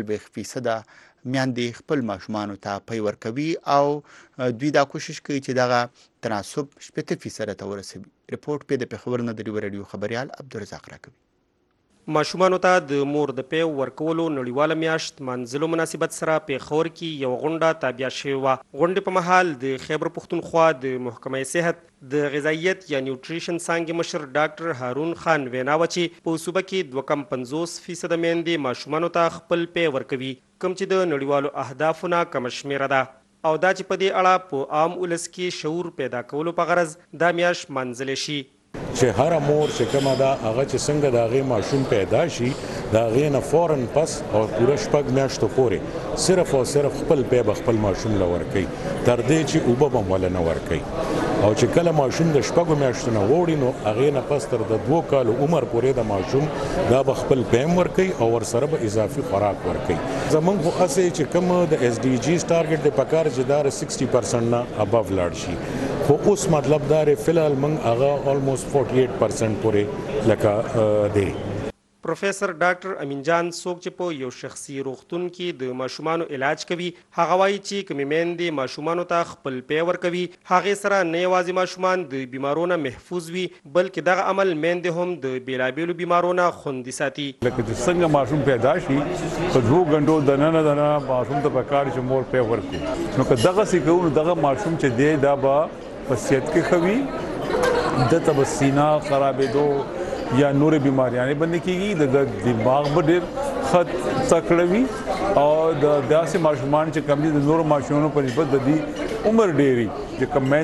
48% میاندې خپل ماشومانو ته پي ورکوي او دوی دا کوشش کوي چې دغه تناسب 80% ته ورسوي. رپورټ په د پېښور نه د ډیو ریډیو خبريال عبدالرزاق راکوي. ماشومانو ته د مور د پي ورکولو نړیواله میاشت منځلو مناسبت سره پېښور کې یو غونډه تابع شوې وه. غونډې په مهال د خیبر پښتونخوا د محکمه صحت د غذایت یا نیوټریشن څانګې مشر ډاکټر هارون خان وینا وه چې په صوبه کې 2.50% میندې ماشومانو ته خپل پي ورکوي، کوم چې د نړیوالو اهدافو نه کم شمیره ده او دا چې په دې اړه په عام ولس کې شعور پیدا کولو په غرض دا میاشت منځلې شي. چې هر مور چې کومه ده هغه چې څنګه د هغې ماشوم پیدا شي د هغې نه فوراً پس او پوره 6 میاشتو پورې صرف او صرف خپل پی به خپل ماشوم له ورکوي تر دې چې اوبه به هم وله نه ورکوي او چې کله ماشوم د 6 میاشتو نه ووړي نو هغې نه پس تر د 2 کالو عمر پورې د ماشوم دا به خپل پی هم ورکوي او ورسره به اضافي خوراک ورکوي. زمونږ خو هسې چې کوم د SDGs ټارګټ دی پکار چې دا 60% نه اباو لاړ شي خو اوس مطلب دا دی فلحال موږ هغه almost 48% پورې لکه دی. پروفیسر ډاکټر امین جان څوک چې په یو شخصي روغتون کې د ماشومانو علاج کوي هغه وایي چې کومې میندې ماشومانو ته خپل پی ورکوي هغې سره نه یوازې ماشومان د بیمارو نه محفوظ وي بلکې دغه عمل میندې هم د بیلابیلو بیمارو نه خوندي ساتي. لکه چې څنګه ماشوم پیدا شي په 2 غنټو دننه ماشوم ته پکار چې مور پی ورکړي نو که دغسې کوو نو دغه ماشوم چې دی دا به په صحت کې ښه وي دته به سینه خرابېدو یا نور بیماریانې به نه کېږي د دماغ به ډېر خط تکړوي او د داسې ماشومان چې کم دي د نورو ماشومانو په نسبت د دې عمر ډېری چې کم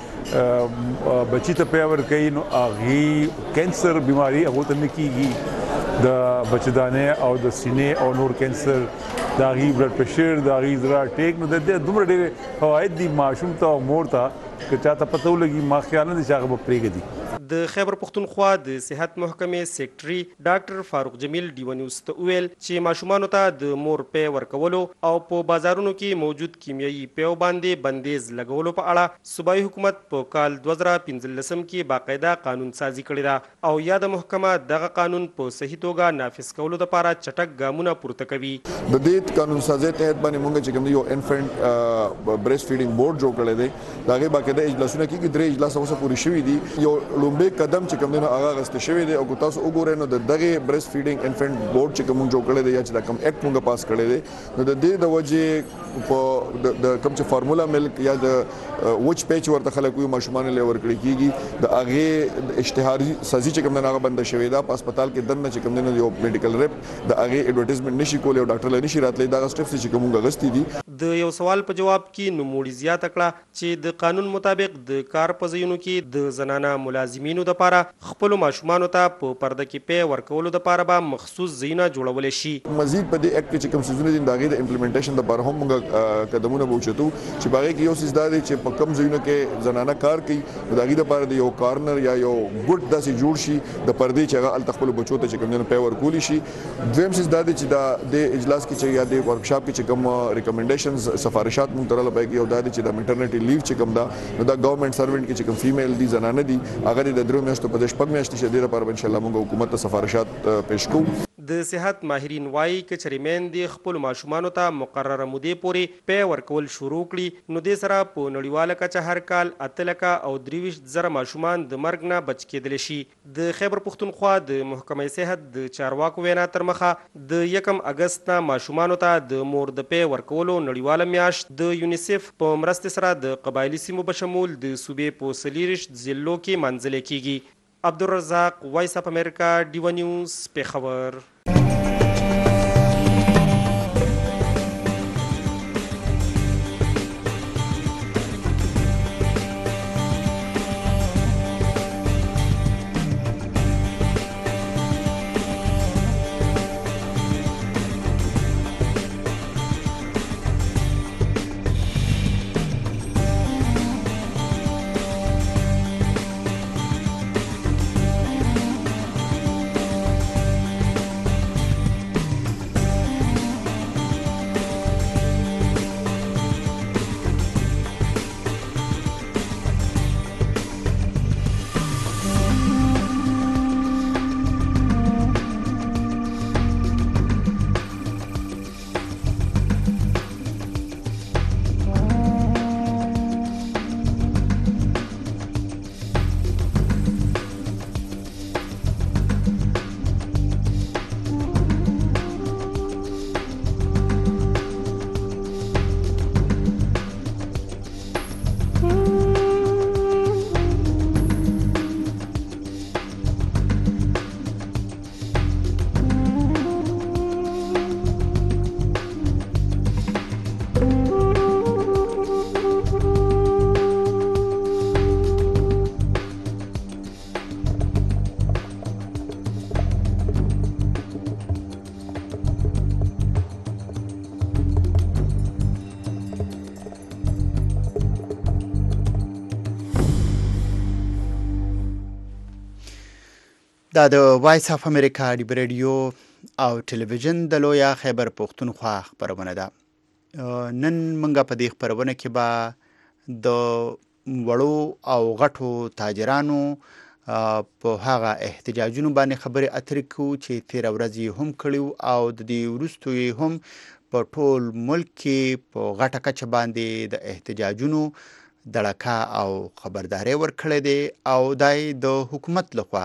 مېندې بچی ته پیاور کوي نو هغه کینسر بیماری هغه ته نه کیږي د بچدانه او د سینې او نور کینسر دا غي بلډ پريشر دا غي زرا ټیک نو د دې دومره ډېر فواید دي ماشوم ته او مور ته چې چاته پته ولګي ما خیال نه دي چې هغه به پرېږدي. د خیبر پښتونخوا د صحت محکمې سیکرټري ډاکټر فاروق جمیل ډیو نیوز ته وویل چې ماشومانو ته د مور پی ورکولو او په بازارونو کې موجود کیمیاوي پیو باندې بندیز لګولو په اړه صوبایي حکومت په کال 2015 کې باقاعده قانون سازي کړی ده او یاد محکمه دغه قانون په صحیح توګه نافذ کولو لپاره چټک ګامونه پورته کوي. د دې قانون سازي تحت باندې موږ چې کوم یو انفنټ بریسټ فیډینګ بورډ جوړ کړی دی داغه باقاعده اجلاسونه کې 3 اجلاس اوسه پوری شوی دي. یو لومبه قدم چې کوم دنه هغه غسته شوی دی او تاسو وګورئ نو د دغه بریسټ فیډینګ انفنټ بورډ چې کوم جوړ کړی دی یا چې د کوم اکټ موږ پاس کړی دی نو د دې د وجه په د کوم چې فارمولا ملک یا د وچ پیچ ورته خلک وي ماشومان له ورکړي کیږي د هغه اشتهاري سازي چې کوم دنه هغه بند شوی دا په هسپتال کې دنه چې کوم دنه یو میډیکل ریپ د هغه ایډورټایزمنت نشي کولای او ډاکټر له نشي راتللی دا سټیپس چې کومه غستی دي. د یو سوال په جواب کې نوموړي زیاته کړه چې د قانون مطابق د کار په ځایونو کې د زنانه ملازمینو لپاره خپل ماشومان ته په پرده کې پی ورکولو لپاره به مخصوص ځایونه جوړول شي. مزید په دې اکټ چې کوم څه دي دغه د امپلیمنټیشن لپاره هم موږ قدمونه بوچتو چې باغې کې یو څه زده چې په کم ځایونو کې زنانه کار کوي دغه لپاره د یو کارنر یا یو ګډ داسې جوړ شي د پردې چې هغه التخپل بچو ته چې کوم نه پی ورکول شي. دویم څه زده چې د اجلاس کې چې یا د ورکشاپ کې چې کوم ریکمنډیشنز سفارشات مونږ ترله پېږي او دا چې د میټرنټي لیو چې کوم دا نو دا ګورنمنت سروینټ کې چې کوم فیمیل دي زنانه دي هغه د درو میاشتو په شپږ میاشتې شدې لپاره ان شاء الله موږ حکومت ته سفارشات پېښ کوو. د صحت ماهرین وایي چې چریمن د خپل ماشومان ته مقرره مودې پورې پی ورکول شروع کړي نو د سره په نړیواله کچه هر کال 8,23,000 ماشومان د مرګ نه بچ کېدل شي. د خیبر پښتونخوا د محکمې صحت د چارواکو وینا تر مخه د 1 اگست نه ماشومان ته د مور د پی ورکولو نړیواله میاشت د یونیسف په مرسته سره د قبایلی سیمو په شمول د صوبې په سلیریش ضلعو کې منځلې کیږي. عبدالرزاق وایس اف امریکا ډیو نیوز پیښور. دا د وایس اف امریکا د ریډیو او ټلویزیون د لویا خیبر پښتونخوا خبرونه ده. نن منګه په دې خبرونه کې به د وړو او غټو تاجرانو په هغه احتجاجونو باندې خبرې اترې کوو چې 13 ورځې هم کړیو او د دې وروستو یې هم په ټول ملک کې په غټه کچه باندې د احتجاجونو دړکه او خبرداري ورکړې ده او دای د حکومت لخوا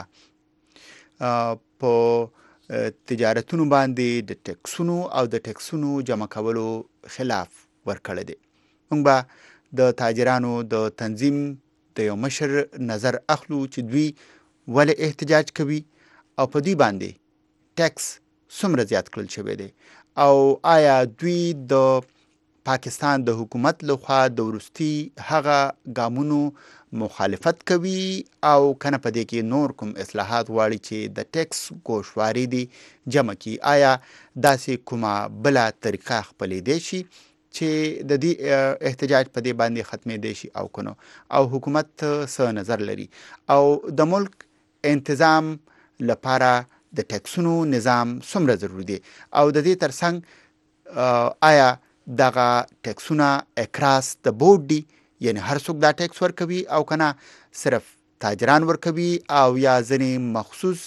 په تجارتونو باندې د ټیکسونو او د ټیکسونو جمع کولو خلاف ورکړی دی. موږ به د تاجرانو د تنظیم د یو مشر نظر اخلو چې دوی ولې احتجاج کوي او په دې باندې ټیکس څومره زیات کړل شوی دی او آیا دوی د پاکستان د حکومت لخوا د وروستي هغه ګامونو مخالفت کوي او کنه په دې کې نور کوم اصلاحات غواړي چې د ټیکس ګوشواري دي جمع کی؟ آیا داسې کومه بله طریقه خپلېدی شي چې د دې احتجاج په دې باندې ختمېدی شي او کنه؟ او حکومت څه نظر لري او د ملک انتظام لپاره د ټیکسونو نظام څومره ضروري دی او د دې ترڅنګ آیا دغه ټیکسونه اکراس د بورډ دي، یعنی هر څوک دا ټیکس ورکوي او کنه صرف تاجران ورکوي او یا ځینې مخصوص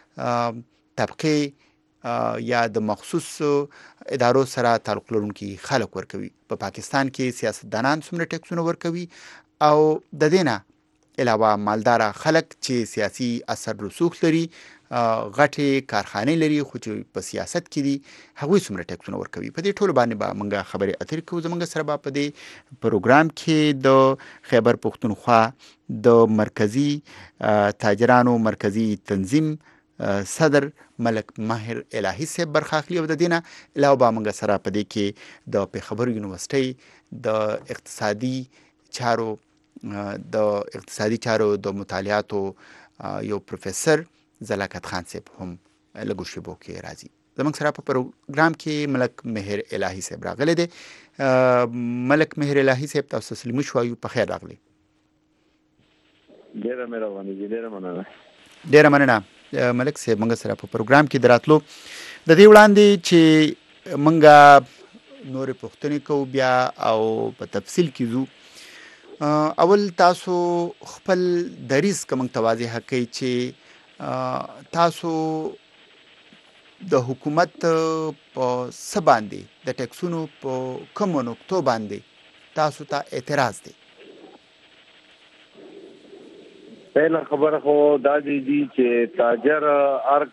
طبقې یا د مخصوص ادارو سره تعلق لرونکي خلک ورکوي؟ په پاکستان کې سیاستدانان څومره ټیکسونه ورکوي او د دې نه علاوه مالداره خلک چې سیاسي اثر رسوخ لري، غټې کارخانې لري خو چې په سیاست کې دي، هغوی څومره ټیکسونه ورکوي؟ په دې ټولو باندې به موږ خبرې اترې کوو. زموږ سره به په دې پروګرام کې د خیبر پښتونخوا د مرکزي تاجرانو مرکزي تنظیم صدر ملک ماهر الهي صاحب برخه اخلي او د دې نه علاوه به موږ سره په دې کې د پیښور یونیورسټۍ د اقتصادي چارو د مطالعاتو یو پروفیسر زلاکت خان صاحب هم لږو شیبو کې راځي. زموږ سره په پروګرام کې ملک مهر الهي صاحب راغلی دی. ملک مهر الهي صاحب تاسو سلمي شوایو، په خیر راغلی. ډیره مهرباني دي، ډیره مننه. ډیره مننه ملک صاحب، موږ سره په پروګرام کې دراتلو. د دې وړاندې چې موږ نورې پوښتنې کوو بیا او په تفصیل کې ځو، اول تاسو خپل دریځ که موږ ته واضح کړئ چې تاسو د حکومت په څه باندې د ټیکسونو په کومو نقطو باندې تاسو ته اعتراض دی؟ پهله خبره خو دا دی چې تاجر هر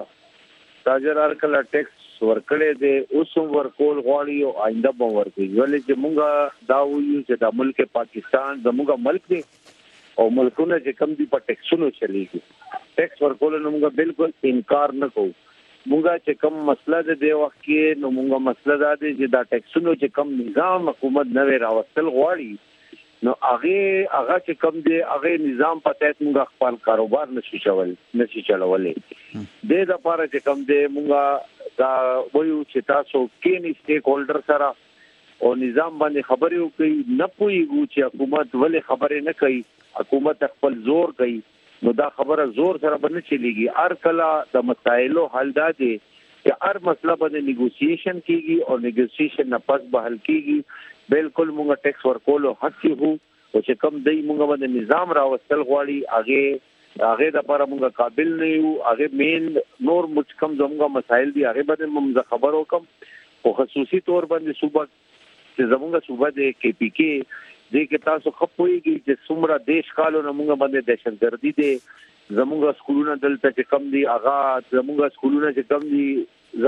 کله ټیکس ورکړی دی، اوس هم ورکول غواړي او آینده به ورکوي. ولې چې موږ دا وایو چې د ملک پاکستان زموږ ملک دی او ملکونه چې کم دي په ټیکسونو چلیږي. ټیکس ورکول نو موږ بالکل انکار نه کوو. موږ چې کم مسله ده د وخت کې نو موږ مسله دا دی چې دا ټیکسونو چې کم نظام حکومت نوې راوستل غواړي نو هغه چې کم دی هغه نظام په تحت موږ خپل کاروبار نشي چلولی. د لپاره چې کم دی موږ دا وایو چې تاسو کینی سټیک هولډر سره او نظام باندې خبرې وکړي، نه پوهیږو چې حکومت ولې خبرې نه کوي، حکومت خپل زور کوي، نو دا خبره زور سره به نه چلیږي. هر کله د مسایلو حل دا دی چې هر مسله باندې نیګوسیشن کیږي او نیګوسیشن نه پس به حل کیږي. بالکل موږ ټیکس ورکولو حق یو او چې کم دی موږ باندې نظام راوستل غواړي هغه د لپاره موږ قابل نه یو. هغه مین نور کم زموږ مسایل دي هغه باندې موږ خبرو کوم او خصوصي تور باندې صوبه چې زموږ صوبه د کې پی کې دې کې تاسو خپويږي چې څومره دیش کالو نه موږ باندې دهشتګردي دي. زموږ سکولونه دلته چې کم دي هغه زموږ سکولونه چې کم دي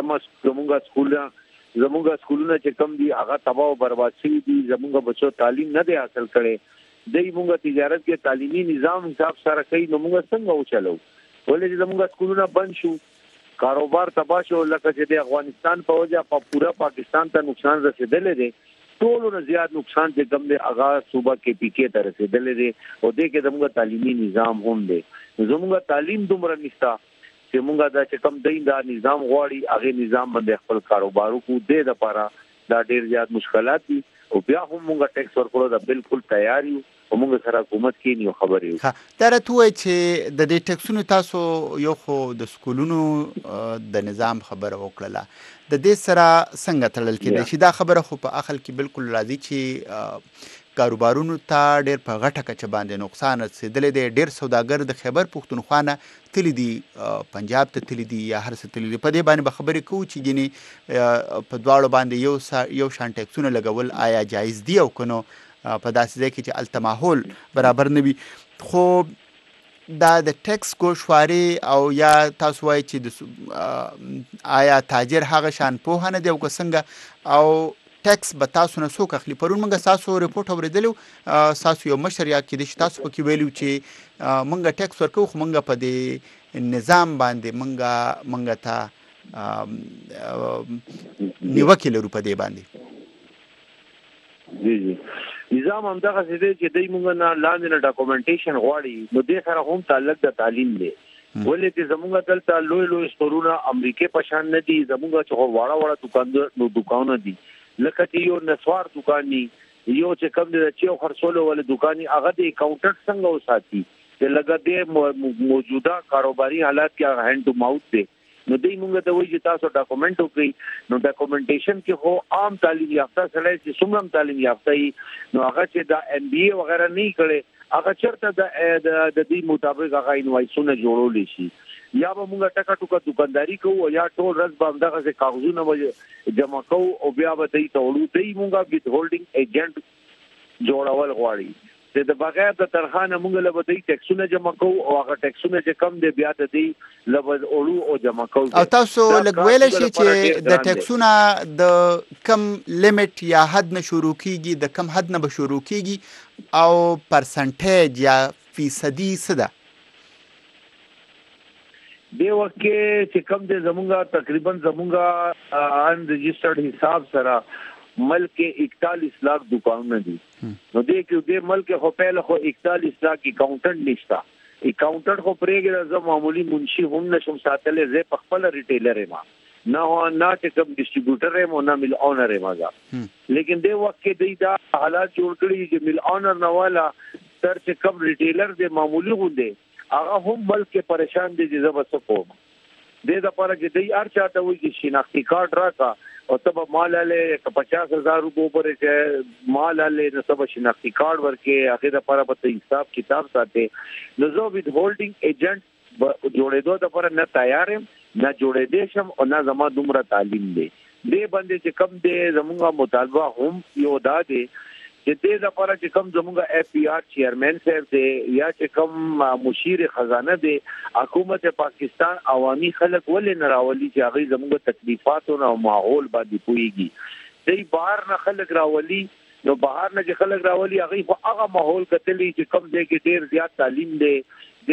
زموږ سکولونه چې کم دي هغه تباہ او برباد شي دي. زموږ بچو تعلیم نه دی حاصل کړي، دای موږ تجارت کې تعلیمي نظام حساب سره کوي نو موږ څنګه وچلو؟ ولې چې زموږ سکولونه بند شو، کاروبار تباہ شو، لکه چې د افغانستان په وجه په پورا پاکستان ته نقصان رسیدلی دی. ټولو نه زیات نقصان چې کم دی هغه صوبه کې پی کې ته رسیدلی دی او دې کې زموږ تعلیمي نظام هم دی. زموږ تعلیم دومره نشته چې موږ دا چې کم دی دا نظام غواړي هغه نظام باندې خپل کاروبار وکړو. دې لپاره دا ډېر زیات مشکلات دي او بیا هم موږ ټیکس ورکولو دا بالکل تیار یو او موږ سره حکومت کې نیو خبرې یو. دا راته وایي چې د دې ټیکسونو تاسو یو خو د سکولونو د نظام خبره وکړله، د دې سره څنګه تړل کېدای شي؟ دا خبره خو په عقل کې بالکل راځي چې کاروبارونو ته ډېر په غټه کچه باندې نقصان رسېدلی دی. ډېر سوداګر د خیبر پښتونخوا نه تللی دي، پنجاب ته تللی دي یا هر څه تللی دي. په دې باندې به خبرې کوو چې ګینې په دواړو باندې یو شان ټیکسونه لګول آیا جایز دي او که نو په داسې ځای کې چې هلته ماحول برابر نه وي. خو دا د ټیکس ګوشواري او یا تاسو وایي چې آیا تاجر هغه شان پوهه نه دی او که څنګه، او ټیکس به تاسو نه څوک اخلي؟ پرون موږ ستاسو ریپورټ اورېدلی و، ستاسو یو مشر یا کېدای شي تاسو پکې ویلي چې موږ ټیکس ورکوو خو موږ په دې نظام باندې موږ ته نیوکه لرو په دې باندې. جی نظام هم دغه څه دی چې دوی موږ نه لاندې نه ډاکومنټیشن غواړي، نو دې سره هم تعلق د تعلیم دی. ولې چې زموږ دلته لوی استورونه امریکا په شان نه دي، زموږ چې واړه دکانونه دي، لکه چې یو نسوار دکان دی، یو چې کوم د چیو خرڅولو ول دکاني هغه د اکاونټنټ څنګه وساتي چې لګا د موجوده کاروباري حالات کې هاند ټو ماوث دی. نو دوی موږ ته وایي چې تاسو ډاکومنټ وکړئ. نو ډاکومنټیشن کې هو عام تعلیم یافته سره چې څومره تعلیم یافته وي، نو هغه چې دا ام بي اي وغیرہ نه کړي، هغه چرته د دې مطابق هغه انوایسونه جوړول شي. یا به موږ ټکا ټوکا دکانداری کوو، یا ټول ورځ به دغه کاغذونه جمع کوو او بیا به دوی ته وړو. دوی موږ ویت هولډینګ ایجنټ جوړول غواړي چې د بغیر د ترخانه موږ له دوی ټیکسونه جمع کوو او هغه ټیکسونه چې کم دی بیا ته دوی له وړو او جمع کوو. او تاسو لګویل شي چې د ټیکسونه د کم لیمټ یا حد نه شروع کیږي، د کم حد نه به شروع کیږي او پرسنټیج یا فیصدي څه ده؟ دی وخت کې چې کم دی زمونږه تقریبا زمونږه ان رجسٹرډ حساب سره ملک کې 41 लाख دکانونه دي. نو دې کې د ملک خو په له خو 41 लाख اکاونټنټ نشتا. اکاونټنټ خو پرېګره زه معمولی منشي هم نشم ساتلې، زه په خپل ریټیلر ما نه چې کوم ډیسټریبیوټر هم نه مل اونر ما ځا. لیکن دې وخت کې دا حالات جوړ کړی چې مل اونر نه والا تر چې کوم ریټیلر دې معمولی غوندي هغه هم ملک کې پریشان دي چې زبر څه کوم. دې د لپاره چې دوی هر چاته وایي چې شناختی کارت راکا او تب مال له 50,000 روپو پورې چې مال له نسبه شناختی کارت ورکې اخر لپاره په حساب کتاب ساتي. نو زه ویت هولډینګ ایجنټ جوړېدو د لپاره نه تیار یم، نه جوړېدې شم او نه زما دومره تعلیم دی. دې باندې چې کم دې زموږه مطالبه هم یو دا دی چې دې لپاره چې کوم زموږه اف پی آر چیئرمین صاحب دی یا چې کوم مشیر خزانه دی، حکومت پاکستان عوامي خلک ولې نه راولي چې هغه زموږه تکلیفات او ماحول باندې پويږي. دې بهر نه خلک راولي، نو بهر نه چې خلک راولي هغه ماحول کتلی چې کوم ځای کې ډیر زیات تعلیم دی، د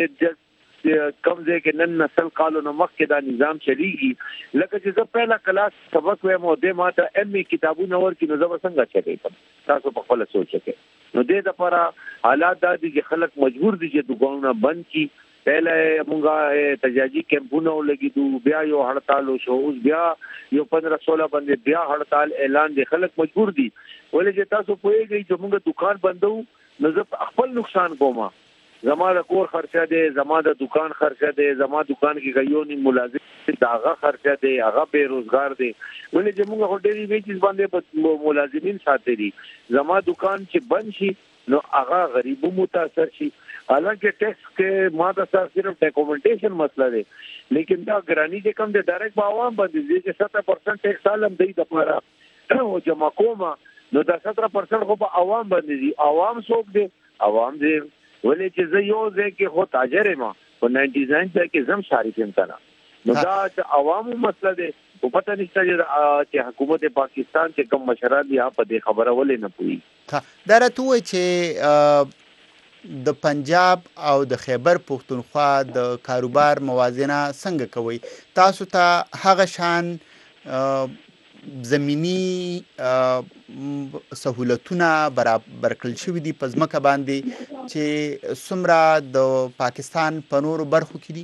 کم ځای کې نن نسل کالو نو مخ کې دا نظام چلیږي. لکه چې زه پهلا کلاس سبق وایم او د ماته ام ای کتابونه ورکې نو زه څنګه چلې کوم، تاسو په خپل سوچ کې. نو دې لپاره حالات دا دي چې خلک مجبور دي چې دکانونه بند کړي. پہله مونږه تجاجي کیمپونه لګیدو، بیا یو هړتال شو، اوس بیا یو 15-16 باندې بیا هړتال اعلان دي. خلک مجبور دي ولې چې تاسو پوهیږئ چې مونږه دکان بندو نو زه خپل نقصان کوم. زما د کور خرچه دی، زما د دکان خرچه دی، زما دکان کې غيونی ملازم داغه خرچه دی، هغه بیروزګار دی. ولې چې موږ هډېری ویچز باندې ملازمین ساتي، زما دکان چې بند شي نو هغه غریبو متاثر شي. حالانکه ټیکس کې ما د صرف ډاکومنټیشن مسله دی، لیکن دا ګرانی چې کوم د ډایرکټ په عوام باندې چې 70% ټیکس عالم دی د لپاره او جمع کومه نو دا 70% خو په عوام باندې دي. عوام څوک دي؟ عوام دي ولې چې زه یو ځای کې خو تاجر یم په 99 ځای کې زم شریک یم کنه. نو دا چې عوامو مسله ده په پته نشته چې حکومت پاکستان چې کوم مشران دي په دې خبره ولې نه پوي. دا راته وایي چې د پنجاب او د خیبر پختونخوا د کاروبار موازنه څنګه کوي؟ تاسو ته هغه شان زمینی سہولتونه برابر کړل شوې دي په ځمکه باندې چې څومره د پاکستان په نورو برخو کې دي؟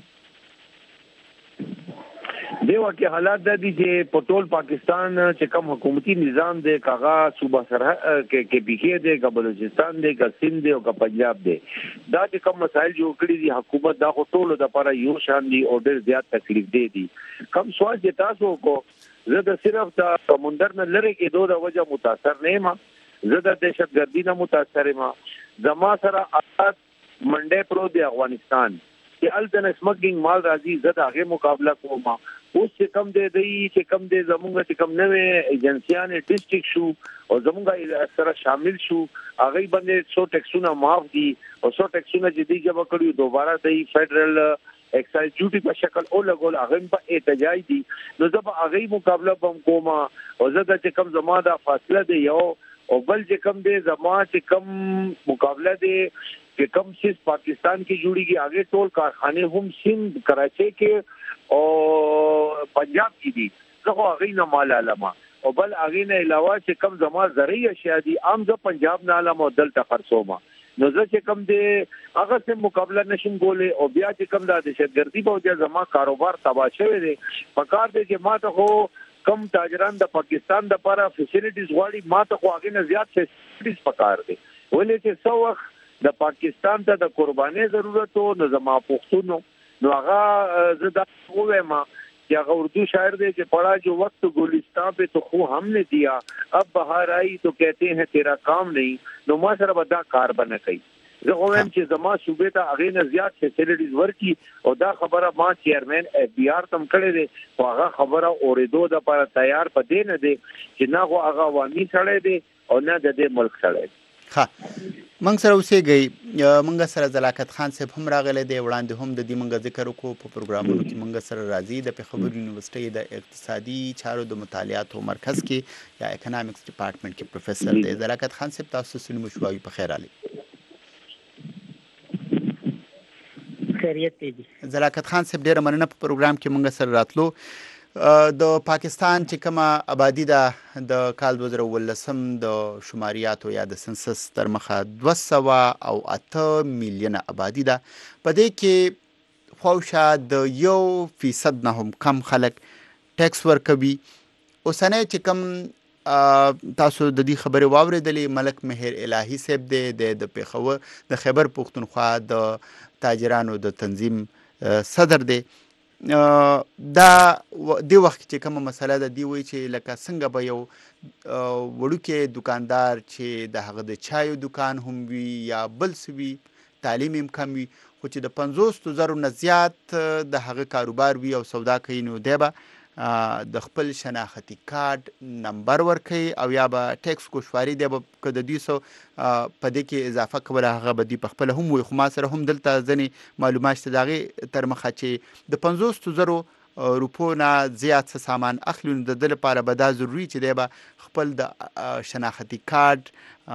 دیو کې حالات د دې چې په ټول پاکستان چې کوم حکومتي نظام دی، کاغه صوبه سره کې بيخي دی، بلوچستان دی، سند دی او پنجاب دی، دا چې کوم مسایل جوړ کړی دي حکومت دا ټول د لپاره یو شان دي او ډېر زیات تکلیف دی. کم سوال چې تاسو کو زه د صرف د سمندر نه لری کې دوه وجه متاثر نه یم، زه د دهشتګردي نه متاثر یم. زما سره آزاد منډه پرو دی افغانستان چې التن سمګینګ مال راځي، زه د هغه مقابله کوم. اوس چې کم دی چې کم دی زمونږ چې کم نوې ایجنسیان ډیسټریکټ شو او زمونږ سره شامل شو، هغه باندې 100 ټیکسونه معاف دي او 100 ټیکسونه چې دی جمع کړی دوباره د فدرل ایکسایز ډیوټي په شکل او لګول هغه په احتجاج دي. نو زه به هغه مقابله بم کوم او زه د چې کم زما د فاصله دی یو او بل چې کم دی زما چې کم مقابله دی چې کم چیز پاکستان کې جوړیږي، هغه ټول کارخانه هم سند کراچي کې او پنجاب کې دي زه هغه نه مال علما او بل هغه نه علاوه چې کم زما زرعي اشیاء دي عام زه پنجاب نه علما دلته خرڅوم نو زه چې کم دي هغه سره مقابله نشم کولای او بیا چې کم د دهشتګردي په وجه زما کاروبار تباہ شوی دی پکار دی چې ما ته خو کم تاجران د پاکستان د لپاره فیسیلیټیز غواړي ما ته خو هغه نه زیات فیسیلیټیز پکار دي ولې چې څو وخت د پاکستان ته د قرباني ضرورت نو زما پښتون نو هغه زه دا وایم कि अगर उर्दू शायर दे कि पढ़ा जो वक्त गुलिस्तान पे तो खू हमने दिया अब बहार आई तो कहते हैं तेरा काम नहीं नो मा सर बदा कार बने कई زه وایم چې زما صوبې ته هغه نه زیات فیسیلیټیز ورکی او دا خبره ما چیرمن اف بی آر تم کړی دی او هغه خبره اوریدو د لپاره تیار پدې نه دی چې نه هغه عوامي سره دی او نه د دې ملک سره دی ها منګ سره اوسېږي منګ سره زلاکت خان صاحب هم راغله دی وړاندې هم د دې منګ ذکر وکړو په پروګرامونو کې منګ سره راځي د پیښور یونیورسيټي د اقتصادي چارو د مطالعاتو مرکز کې یا اکونومکس ډپارټمنټ کې پروفیسور دی زلاکت خان صاحب تاسو سره مشوي په خیر علي خیریت دی زلاکت خان صاحب ډیره مننه په پروګرام کې مونږ سره راتلو د پاکستان چې کومه آبادی ده د کال 2018 د شماریاتو یا د سنسس تر مخه 208 میلیونه آبادی ده په دې کې خوشا د 1% نه هم کم خلک ټیکس ورکوي اوسنۍ چې کم تاسو د دې خبره واوریدلې ملک مهر الهی صاحب د پیښور د خیبر پختونخوا د تاجرانو د تنظیم صدر دی دا د وخت چې کومه مسله ده دی وی چې لکه څنګه به یو وړوکی دکاندار چې د هغه د چایو دکان هم وي یا بل څه وي تعلیم هم کم وي خو چې د 50,000 نه زیات د هغه کاروبار وي او سودا کوي نو دی به د خپل شناختی کارت نمبر ورکي او یا به ټیکس کوشواري دی به کده 200 په دې کې اضافه کوله هغه به دی په خپل هم وي خو ما سره هم دلته ځنې معلومات دغه تر مخه چې د 50,000 روپو نه زیات سامان اخلي نو د لپاره به دا ضروری چې دی به خپل د شناختی کارت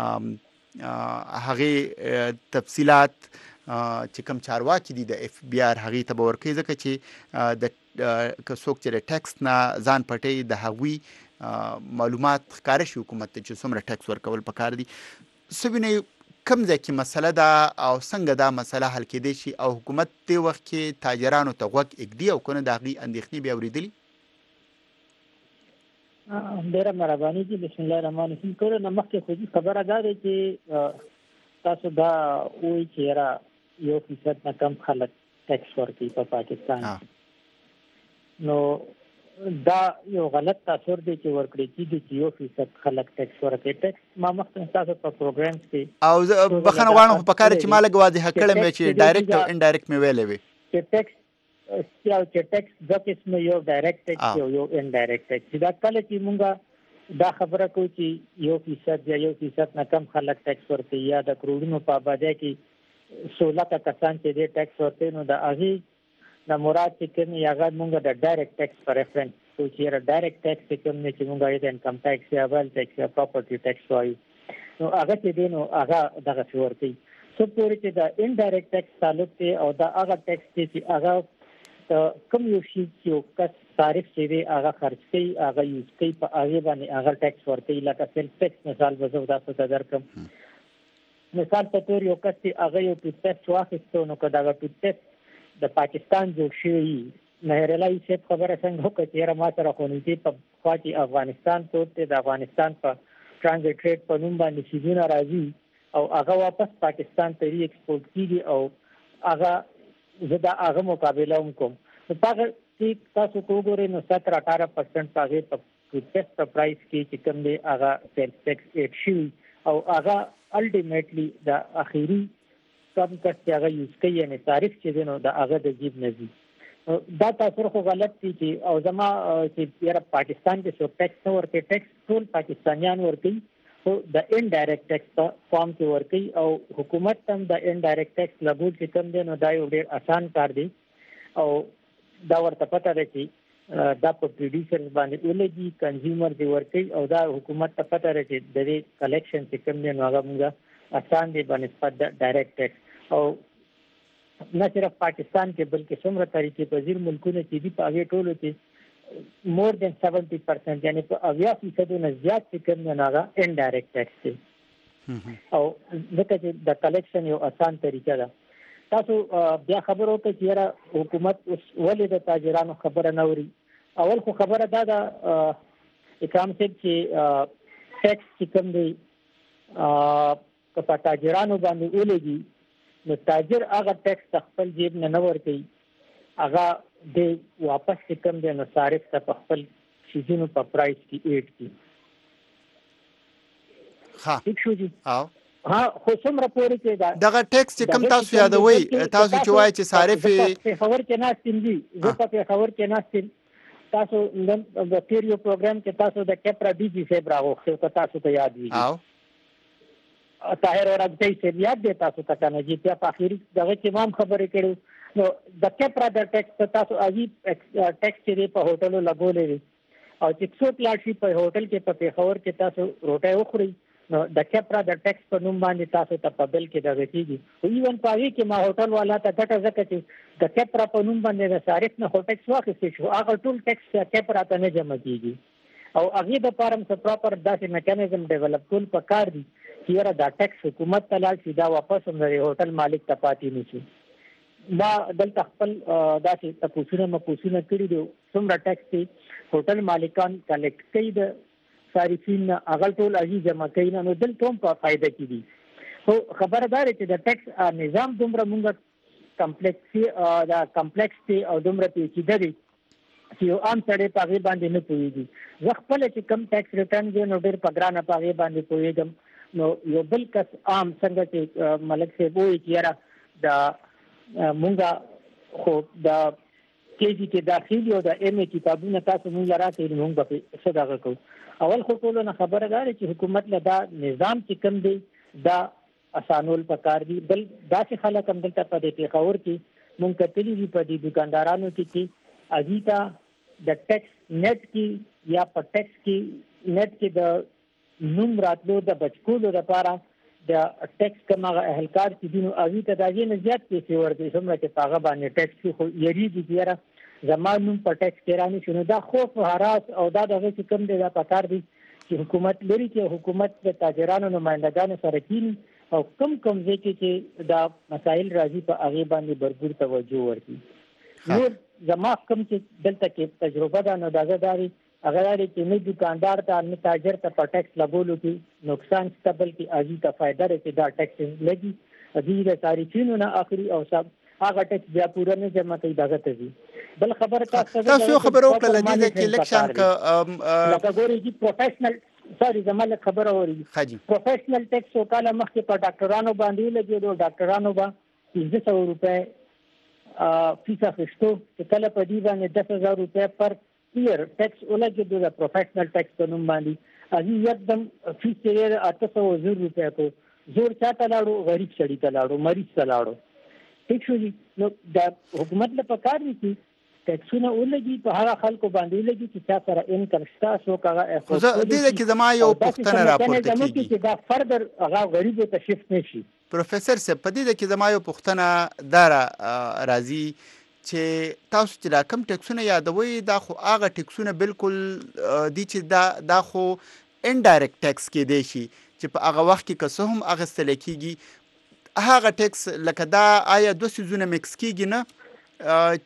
هغه تفصيلات چې کوم چارواکي دي د اف بی آر هغه ته ورکي ځکه چې د څوک چې ټیکس نه ځان پټي د هغوی معلومات ښکار شي حکومت ته چې څومره ټیکس ورکول پکار دي سوینه کم ځکه چې مسله ده او څنګه دا مسله حل کېدی شي او حکومت د وخت کې تاجرانو ته غوږ اګدي او کنه د هغوی اندېښنې بیا اوریدلي ډیره مهرباني دي بسم الله الرحمن الرحیم کله نو مخکې خو خبره ده چې تاسو دا وایي چې را 1% نه کم خلک ټیکس ورکوي په پاکستان نو دا یو غلط تاثیر دی چې ورکړي چې 1% خلک ټیکس ورکوي ټیکس ما مخکې تاسو په پروګرام کې او بخنه غواړم په کار چې مالګ واضح کړم چې ډایرکټ او انډایرکټ مې ویلې وي چې ټیکس د قسم یو ډایرکټ ټیکس یو انډایرکټ ټیکس دا کله چې مونږه دا خبره کوي چې 1% یا 1% نه کم خلک ټیکس ورکوي یا د کروڑونو په آبادی کې 16 کسان چې د ټیکس ورکوي نو د هغه د مراد چې کوم یاغه مونږ د ډایرکټ ټیکس پر ریفرنس کوو چې ډایرکټ ټیکس کوم نه چې مونږه د انکم ټیکس یا بل ټیکس یا پراپرټي ټیکس وایي نو هغه چې دینو هغه دغه ورته څو پورې چې د انډایرکټ ټیکس تعلق دی او دا هغه ټیکس چې هغه کوم یو شی چې کس صارف شي هغه خرج کوي هغه یوز کوي په هغه باندې هغه ټیکس ورته لکه سیلف ټیکس مثال به زه تاسو ته درکم مثال په تور یو کس چې هغه یو ټیکس واخیستو نو کدا هغه ټیکس د پاکستان جوړ شوی مهر الهی صاحب خبره څنګه وکړه چې ما سره خونې په خوا کې افغانستان ته د افغانستان په ترانزیت ټریډ په نوم باندې شیدونه راځي او هغه واپس پاکستان ته ری ایکسپورټ کیږي او هغه زدا هغه مقابله کوم په هغه چې تاسو وګورئ نو 17-18% هغه په ټیکس په پرایس کې چې کوم دی هغه سیلز ټیکس ایټ شي او هغه الټیمیټلی د اخیری کم کس هغه یوز کوي یعنی تعریف چې دینو د هغه د جیب نزي دا تاسو خو غلط دي چې او زما چې یاره پاکستان کې څو ټیکس ورکوي ټیکس ټول پاکستانیان ورکوي او د انډایرکټ ټیکس په فارم کې ورکوي او حکومت هم د انډایرکټ ټیکس لګول چې کوم دی نو دا یو ډېر آسان کار دی او دا ورته پته ده چې دا په پروډوسر باندې ولګي کنزیومر دی ورکوي او دا حکومت ته پته ده چې د دې کلیکشن چې کوم دی نو هغه موږ آسان دی بنسبت د ډایرکټ ټیکس او نه صرف پاکستان کې بلکې څومره طریقې پذیر ملکونه چې دي په هغه ټولو کې مور دین 70% یعنی په 80% نه زیات چې کوم نه هغه انډایرکټ ټیکس دی او دغه چې د کلیکشن یو آسان طریقه ده. تاسو بیا خبرو کې چې حکومت اوس ولې د تاجرانو خبره نه اوري. اول خو خبره دا ده اکرام صاحب چې ټیکس چې کوم دی په تاجرانو باندې ولګي نو تاجر هغه ټیکس خپل جیب نه ورکوي، هغه د واپس کوم دی نو صارف ته په خپل شیزونو په پرایس کې ایډ کی. ها ٹھیک شو جی. ها خو څومره پورې کې دغه ټیکس چې کوم تاسو یادوي تاسو چې وایي چې صارف په خبر کې ناستین دي زه په خبر کې ناستین تاسو د پیریو پروګرام کې تاسو د کیپرا ډي جی صاحب راغوښتو که تاسو ته یاد وي طاهر اورګزی صاحب یاد دی تاسو ته کنه چې په اخیری دغه کې امام خبرې کړو نو د کیپرا د ټیکس تاسو اجي ټیکس چې په هوټلو لګولې او چې څوک لاړ شي په هوټل کې په پیښور کې تاسو روټي وخوري نو د کیپرا د ټیکس په نوم باندې تاسو ته په بل کې دغه کیږي او ایون پاوی کې ما هوټل والا ته ګټه زکه چې د کیپرا په نوم باندې د صارف نه ټیکس واخیستل شو هغه ټول ټیکس کیپرا ته نه جمع کیږي او هغه د پارم څخه پراپر داسې میکانیزم ډیولپ کول پکار دي چې دا ټیکس حکومت ته لاړ شي دا واپس هم د هوټل مالک ته پاتې نشي. دا دلته خپل داسې تاسو نه مقصونه کړی دي څومره ټیکس دی هوټل مالکان کلیکټ کوي د صارفین هغه ټول اجي جمع کوي نو دلته هم په فائدہ کې دي. خو خبردار چې د ټیکس نظام دومره مونږه کمپلیکس دی او دومره پیچیده دی چې یو عام سړی په هغه باندې نه پوهیږي. زه خپل چې کم ټیکس ریټرن دی نو ډېر په ګرانه په هغه باندې پوهیږم نو یو بل کس عام څنګه چې ملک صاحب وایي چې دا مونږه خو دا کېږي چې داخلي او د ایم ای کتابونه تاسو مونږ راکې مونږ به څه دغه کوو. اول خو ټولو نه خبره ده چې حکومت له دا نظام چې کوم دی دا اسانول پکار دي. بل داسې خلک هم دلته په دې پیښور کې مونږ کتلی دي په دې دکاندارانو کې اجیتا د ټیکس نیټ کې یا په ټیکس کې نیټ کې د نوم راتلو د بچکولو لپاره د ټیکس کماغه اهلکار چې دینو اوی ته داږي نه زیات پیسې ورکړي څومره چې هغه باندې ټیکس خو یریږي چې زمانو په ټیکس کې راني شنو دا خوف هراس او دا دغه چې کوم دی دا پکار دي چې حکومت لري چې حکومت د تاجرانو نمائندګانو سره کینی او کم ځکه چې دا مسائل راځي په هغه باندې برابر توجه ورکړي. نور زما کوم چې دلته کې تجربه ده نو داګه داري اگر چې نه دکاندار ته نه تاجر ته په ټیکس لګولو کې نقصان ستبل کې اجي ته فائدہ رسي دا ټیکس لګي اجي د صارفینو نه اخري او سب هغه ټیکس بیا پوره نه جمع کوي داګه ته دي. بل خبر تاسو خبرو کله دي چې الیکشن کا لګوري چې پروفیشنل سوري زماله خبر اوري پروفیشنل ټیکس وکاله مخکې په ډاکټرانو باندې لګي ډاکټرانو باندې 200 روپے فیس اخیستو چې کله په دې باندې 10000 روپے پر ایئر ټیکس ولګي د پروفیشنل ټیکس په نوم باندې اجي یکدم فیس یې 800 روپے کو زور چاته لاړو غریب سړی ته لاړو مریض ته لاړو. ٹھیک شو جی. نو د حکومت له پکار دي چې ټیکسونه ولګي په هغه خلکو باندې لګي چې چا سره انکم شته سو کاغه خو دې کې زما یو پوښتنه راپورته کیږي چې دا فردر هغه غریب ته شفت نشي. پروفیسور صاحب په دې کې زما یو پوښتنه دارا راځي چې تاسو چې دا کم ټیکسونه یادوي دا خو هغه ټیکسونه بالکل دي چې دا خو انډایرکټ ټیکس کې دی شي چې په هغه وخت کې که څه هم اخیستل کېږي هغه ټیکس لکه دا آیا دوه څیزونه مکس کېږي نه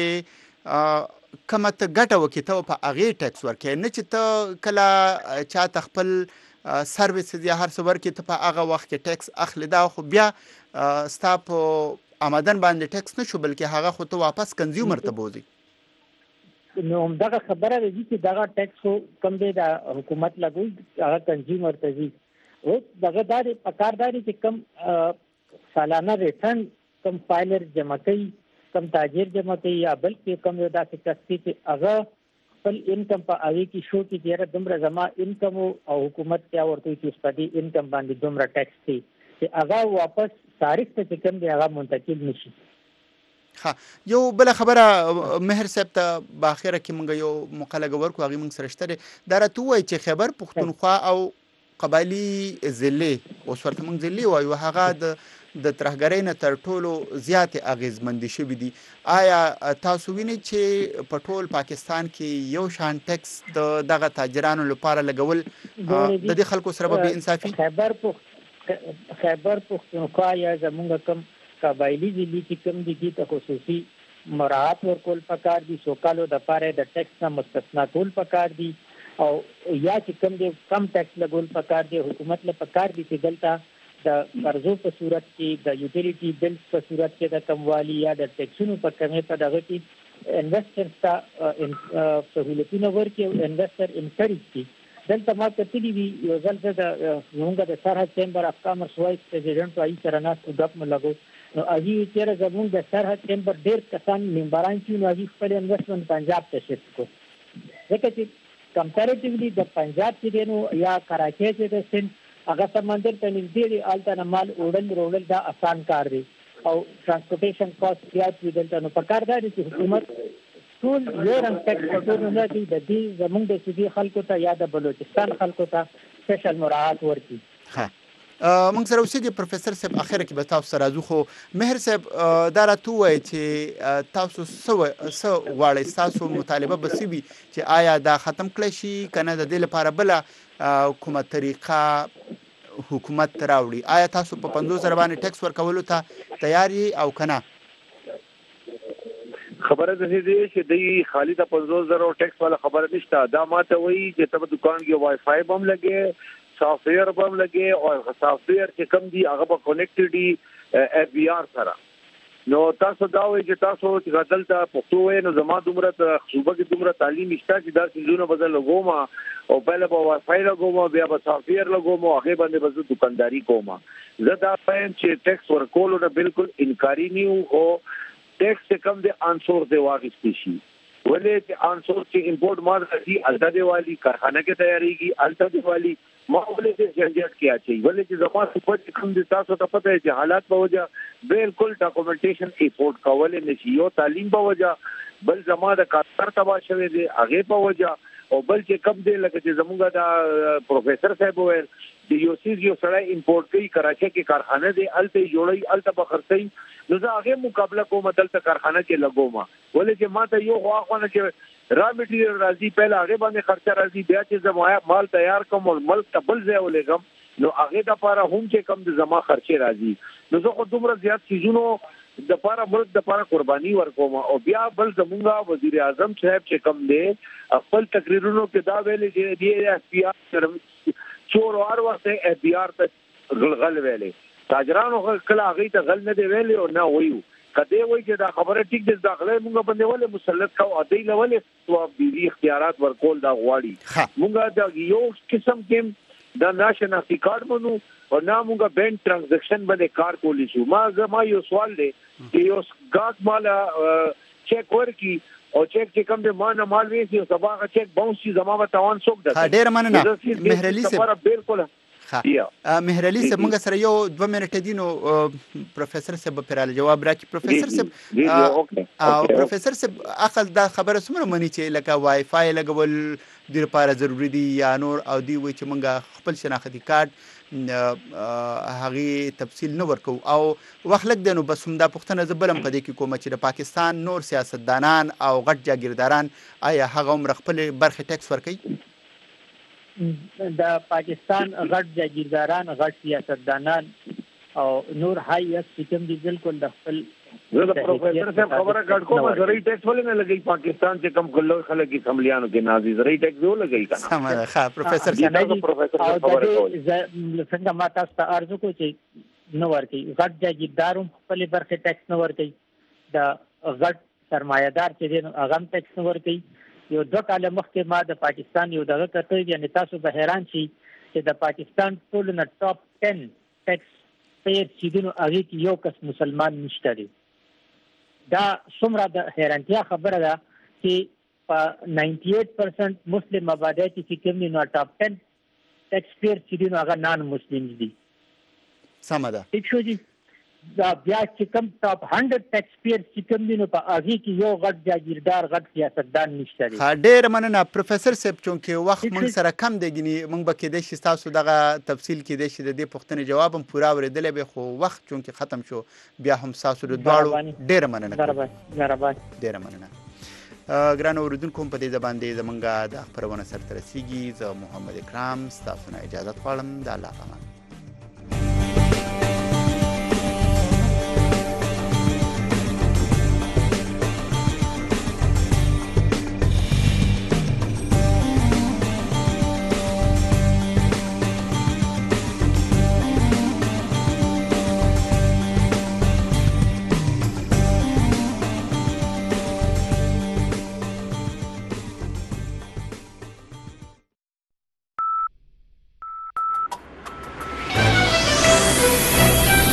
چې کومه ته ګټه وکړي ته په هغې ټیکس ورکوې نه چې ته کله چاته خپل سروسز یا هر څه ورکړي ته په هغه وخت کې ټیکس اخلي دا خو بیا ستا په آمدن باندې ټیکس نشو بلکې هغه خو ته واپس کنزیومر ته بوزي. نو دغه خبره دی چې دغه ټیکس کم دی د حکومت لګوي هغه کنزیومر ته ځي او دغه داري پکارداري چې کم سالانه ریټرن کم فایلر جمع کوي کم تاجر جمع کوي یا بلکې کم یو داسې کسي چې هغه خپل انکم په اوی کې شو کې ډیره دومره زما انکم او حکومت ته ورته چې سپدي انکم باندې دومره ټیکس دی چې هغه واپس تاریخ ته کوم دی هغه منتقل نشي. ها یو بل خبره مهر صاحب ته باخره کې مونږ یو مقاله ورکو هغه مونږ سره شته دا راته وایي چې خیبر پښتونخوا او قبایلی ضلع اوس ورته موږ ضلع وایو هغه د ترهګرۍ نه تر ټولو زیاتې اغیزمندې شوي دي. آیا تاسو وینئ چې په ټول پاکستان کې یو شان ټیکس دغه تاجرانو لپاره لګول د دې خلکو سره به بې انصافي؟ خیبر پښتونخوا یا زموږ کوم قبایلی ضلع چې کوم دي ته خصوصي مراعات ورکول پکار دي، سوکالو د پاره د ټیکس نه مستثنا کول پکار دي، او یا چې کوم دي کم ټیکس لګول پکار دي. حکومت له پکار دي چې دلته د قرضو په صورت کې، د یوټیلیټي بلز په صورت کې د کموالي یا د ټیکسونو په کمۍ په دغه کې انویسټرز ته سهولتونه ورکړي او انویسټر انکریج کړي. دلته ما کتلي دي یو ځل زموږ د سرحد چیمبر اف کامرس وایس پریزیډنټ وايي سره ناست ګپ مو لګو نو هغه چیرې زموږ د سرحد چیمبر ډېر کسان ممبران چې نو هغه خپل انویسټمنټ پنجاب ته شفت کړ. ځکه چې کمپیریټیولی د پنجاب چې نو یا کراچۍ چې د سند هغه سمندر ته نږدې دی، هلته نه مال وړل دا آسان کار دی او ترانسپورټیشن کاست زیات وي دلته. نو پکار دا دی چې حکومت ټول یو رنګ ټیکس ورکړي نه دي، د دې زموږ د سودي خلکو ته یا د بلوچستان خلکو ته سپیشل مراعات ورکړي. موږ سره اوسېږي پروفیسر صاحب، اخر کې به تاسو سره راځو، خو مهر صاحب دا راته ووایي چې تاسو څه غواړئ، ستاسو مطالبه به څه وي چې آیا دا ختم کړی شي که نه د دې لپاره بله کومه طریقه حکومت راوړي؟ آیا تاسو په 50,000 باندې ټیکس ورکولو ته تیار یې او که نه؟ خبره د دې چې د خالي د 50,000 ټیکس والا خبره نشته. دا ماته وایي چې ته په دکان کې وای فای بم لګې، سافټویر بم لګي، او سافټویر چې کوم دی هغه په کنیکټډ دی اف بي ار سره. نو تاسو دا وایي چې تاسو چې دلته پښتو وایي نو زما دومره صوبه کې دومره تعلیم نشته چې دا څیزونه بدل لګوم او بل په وای فای لګوم، بیا په سافټویر لګوم، هغه باندې بس دکانداری کوم. زه دا وایم چې ټیکس ورکول نه بالکل انکاری نه او ټیکس کم دی انصور دی واغستې شي. ولې چې انصور چې امپورټ مال راځي الته دیوالی کارخانه کې تیاریږي، الته دیوالی ما ولې چې جنجټ کیا چي، ولې چې زما په کوم دي تاسو ته پته چې حالات په وجه بالکل ډاکومنټیشن ایفورت کولې نشي، یو تعلیم په وجه، بل زما د کار تبا شوی دی هغه په وجه، او بل چې کم دی لکه چې زموږ د پروفیسر صاحب وویل چې یو سیز یو سړی امپورټ کوي، کراچۍ کې کارخانه دی الته جوړي الته بخرتي، نو زه هغه مقابله کوم دلته کارخانه کې لګوم. ولې چې ماته یو خواخونه چې را میټیریل راځي پهله هغه باندې خرچه راځي، بیا چې زما مال تیار کوم او ملک ته بل ځای ولګم نو هغه د لپاره هم چې کم د زما خرچه راځي. نو زه خو دومره زیات چیزونو د لپاره ملک د لپاره قرباني ورکوم. او بیا بل زمونږ وزیر اعظم صاحب چې کم دی خپل تقریرونو کې دا ویلي چې دی اف پی آر چور او هر وخت اف پی آر ته غلغل ویلي، تاجرانو کله هغه ته غل نه دی ویلي او نه وایو. کدی وای چې دا خبره ټیک د داخله مونږ باندې ولې مسلط کو ادي لولې ثواب دي اختیارات ورکول دا غواړي. مونږ دا یو قسم کې دا ناشناختی کارت مونږ او نه مونږ بینک ټرانزیکشن باندې کار کولی شو. ما یو سوال دی چې یو ګاټ مال چیک ورکی او چیک چې کوم د مان مال ویسي او سبا چیک باونس شي زما به تاوان څوک ده. ډیر مننه مهر علي صاحب. بالکل مهر علي صاحب موږ سره یو 2 منټه دي نو پروفیسور صاحب پر جواب راکړي. پروفیسور صاحب او پروفیسور صاحب اخل دا خبره سمره مني چې لکه وای فای لګول د لپاره ضروری دي یا نور، او دی وای چې موږ خپل شناختی کارت هغه تفصیل نه ورکو او وخت لګ دنو. بس هم دا پښتنه زبلم په دې کې کوم چې د پاکستان نور سیاستدانان او غټ جاګیرداران آیا هغه هم خپل برخه ټیکس ورکوي؟ د پاکستان غټ جاگیرداران، غټ سیاستدانان او نور هایت سیستم دي بالکل د خپل د پروفیسور صاحب خبره ګډ کومه زری ټیکس ولې نه لګي؟ پاکستان چې کم ګلو خلک کې سملیانو کې نازي زری ټیکس یو لګي کنه. سمه ښه پروفیسور صاحب خبره کوي څنګه ما تاسو ته ارزو کو چې نو ورکی غټ جاگیردارو خپل برخه ټیکس نه ورکي، د غټ سرمایدار چې دین هغه ټیکس نه ورکي. یو 2 کال مخکې ما د پاکستان یو دغه کته یعنی تاسو به حیران شئ چې د پاکستان ټول نه ټاپ 10 ټیکس پیډ سیدونو هغه کې یو کس مسلمان نشته دی. دا څومره د حیرانتیا خبره ده چې په 98% مسلم آبادیت کې کوم نه ټاپ 10 ټیکس پیډ سیدونو هغه نان مسلمان دي. سم ده. ٹھیک شو جی. دا بیا چې کوم ټاپ 100 ټیکس پیئر چې کوم دي نو په هغه کې یو غټ جاگیردار غټ سیاستدان نشته دی. ډېر مننه پروفیسور صاحب، چونکې وخت موږ سره کم دی، ګنې موږ به کېدای شي تاسو دغه تفصیل کېدای شي د دې پوښتنې جواب هم پوره اورېدلی وي، خو وخت چونکې ختم شو بیا هم ستاسو د دواړو ډېره مننه کوم. ډېره مننه. ګرانو اورېدونکو هم په دې باندې زموږ د خپرونه سرته رسیږي. زه محمد اکرام ستاسو نه اجازت غواړم. د الله په امان.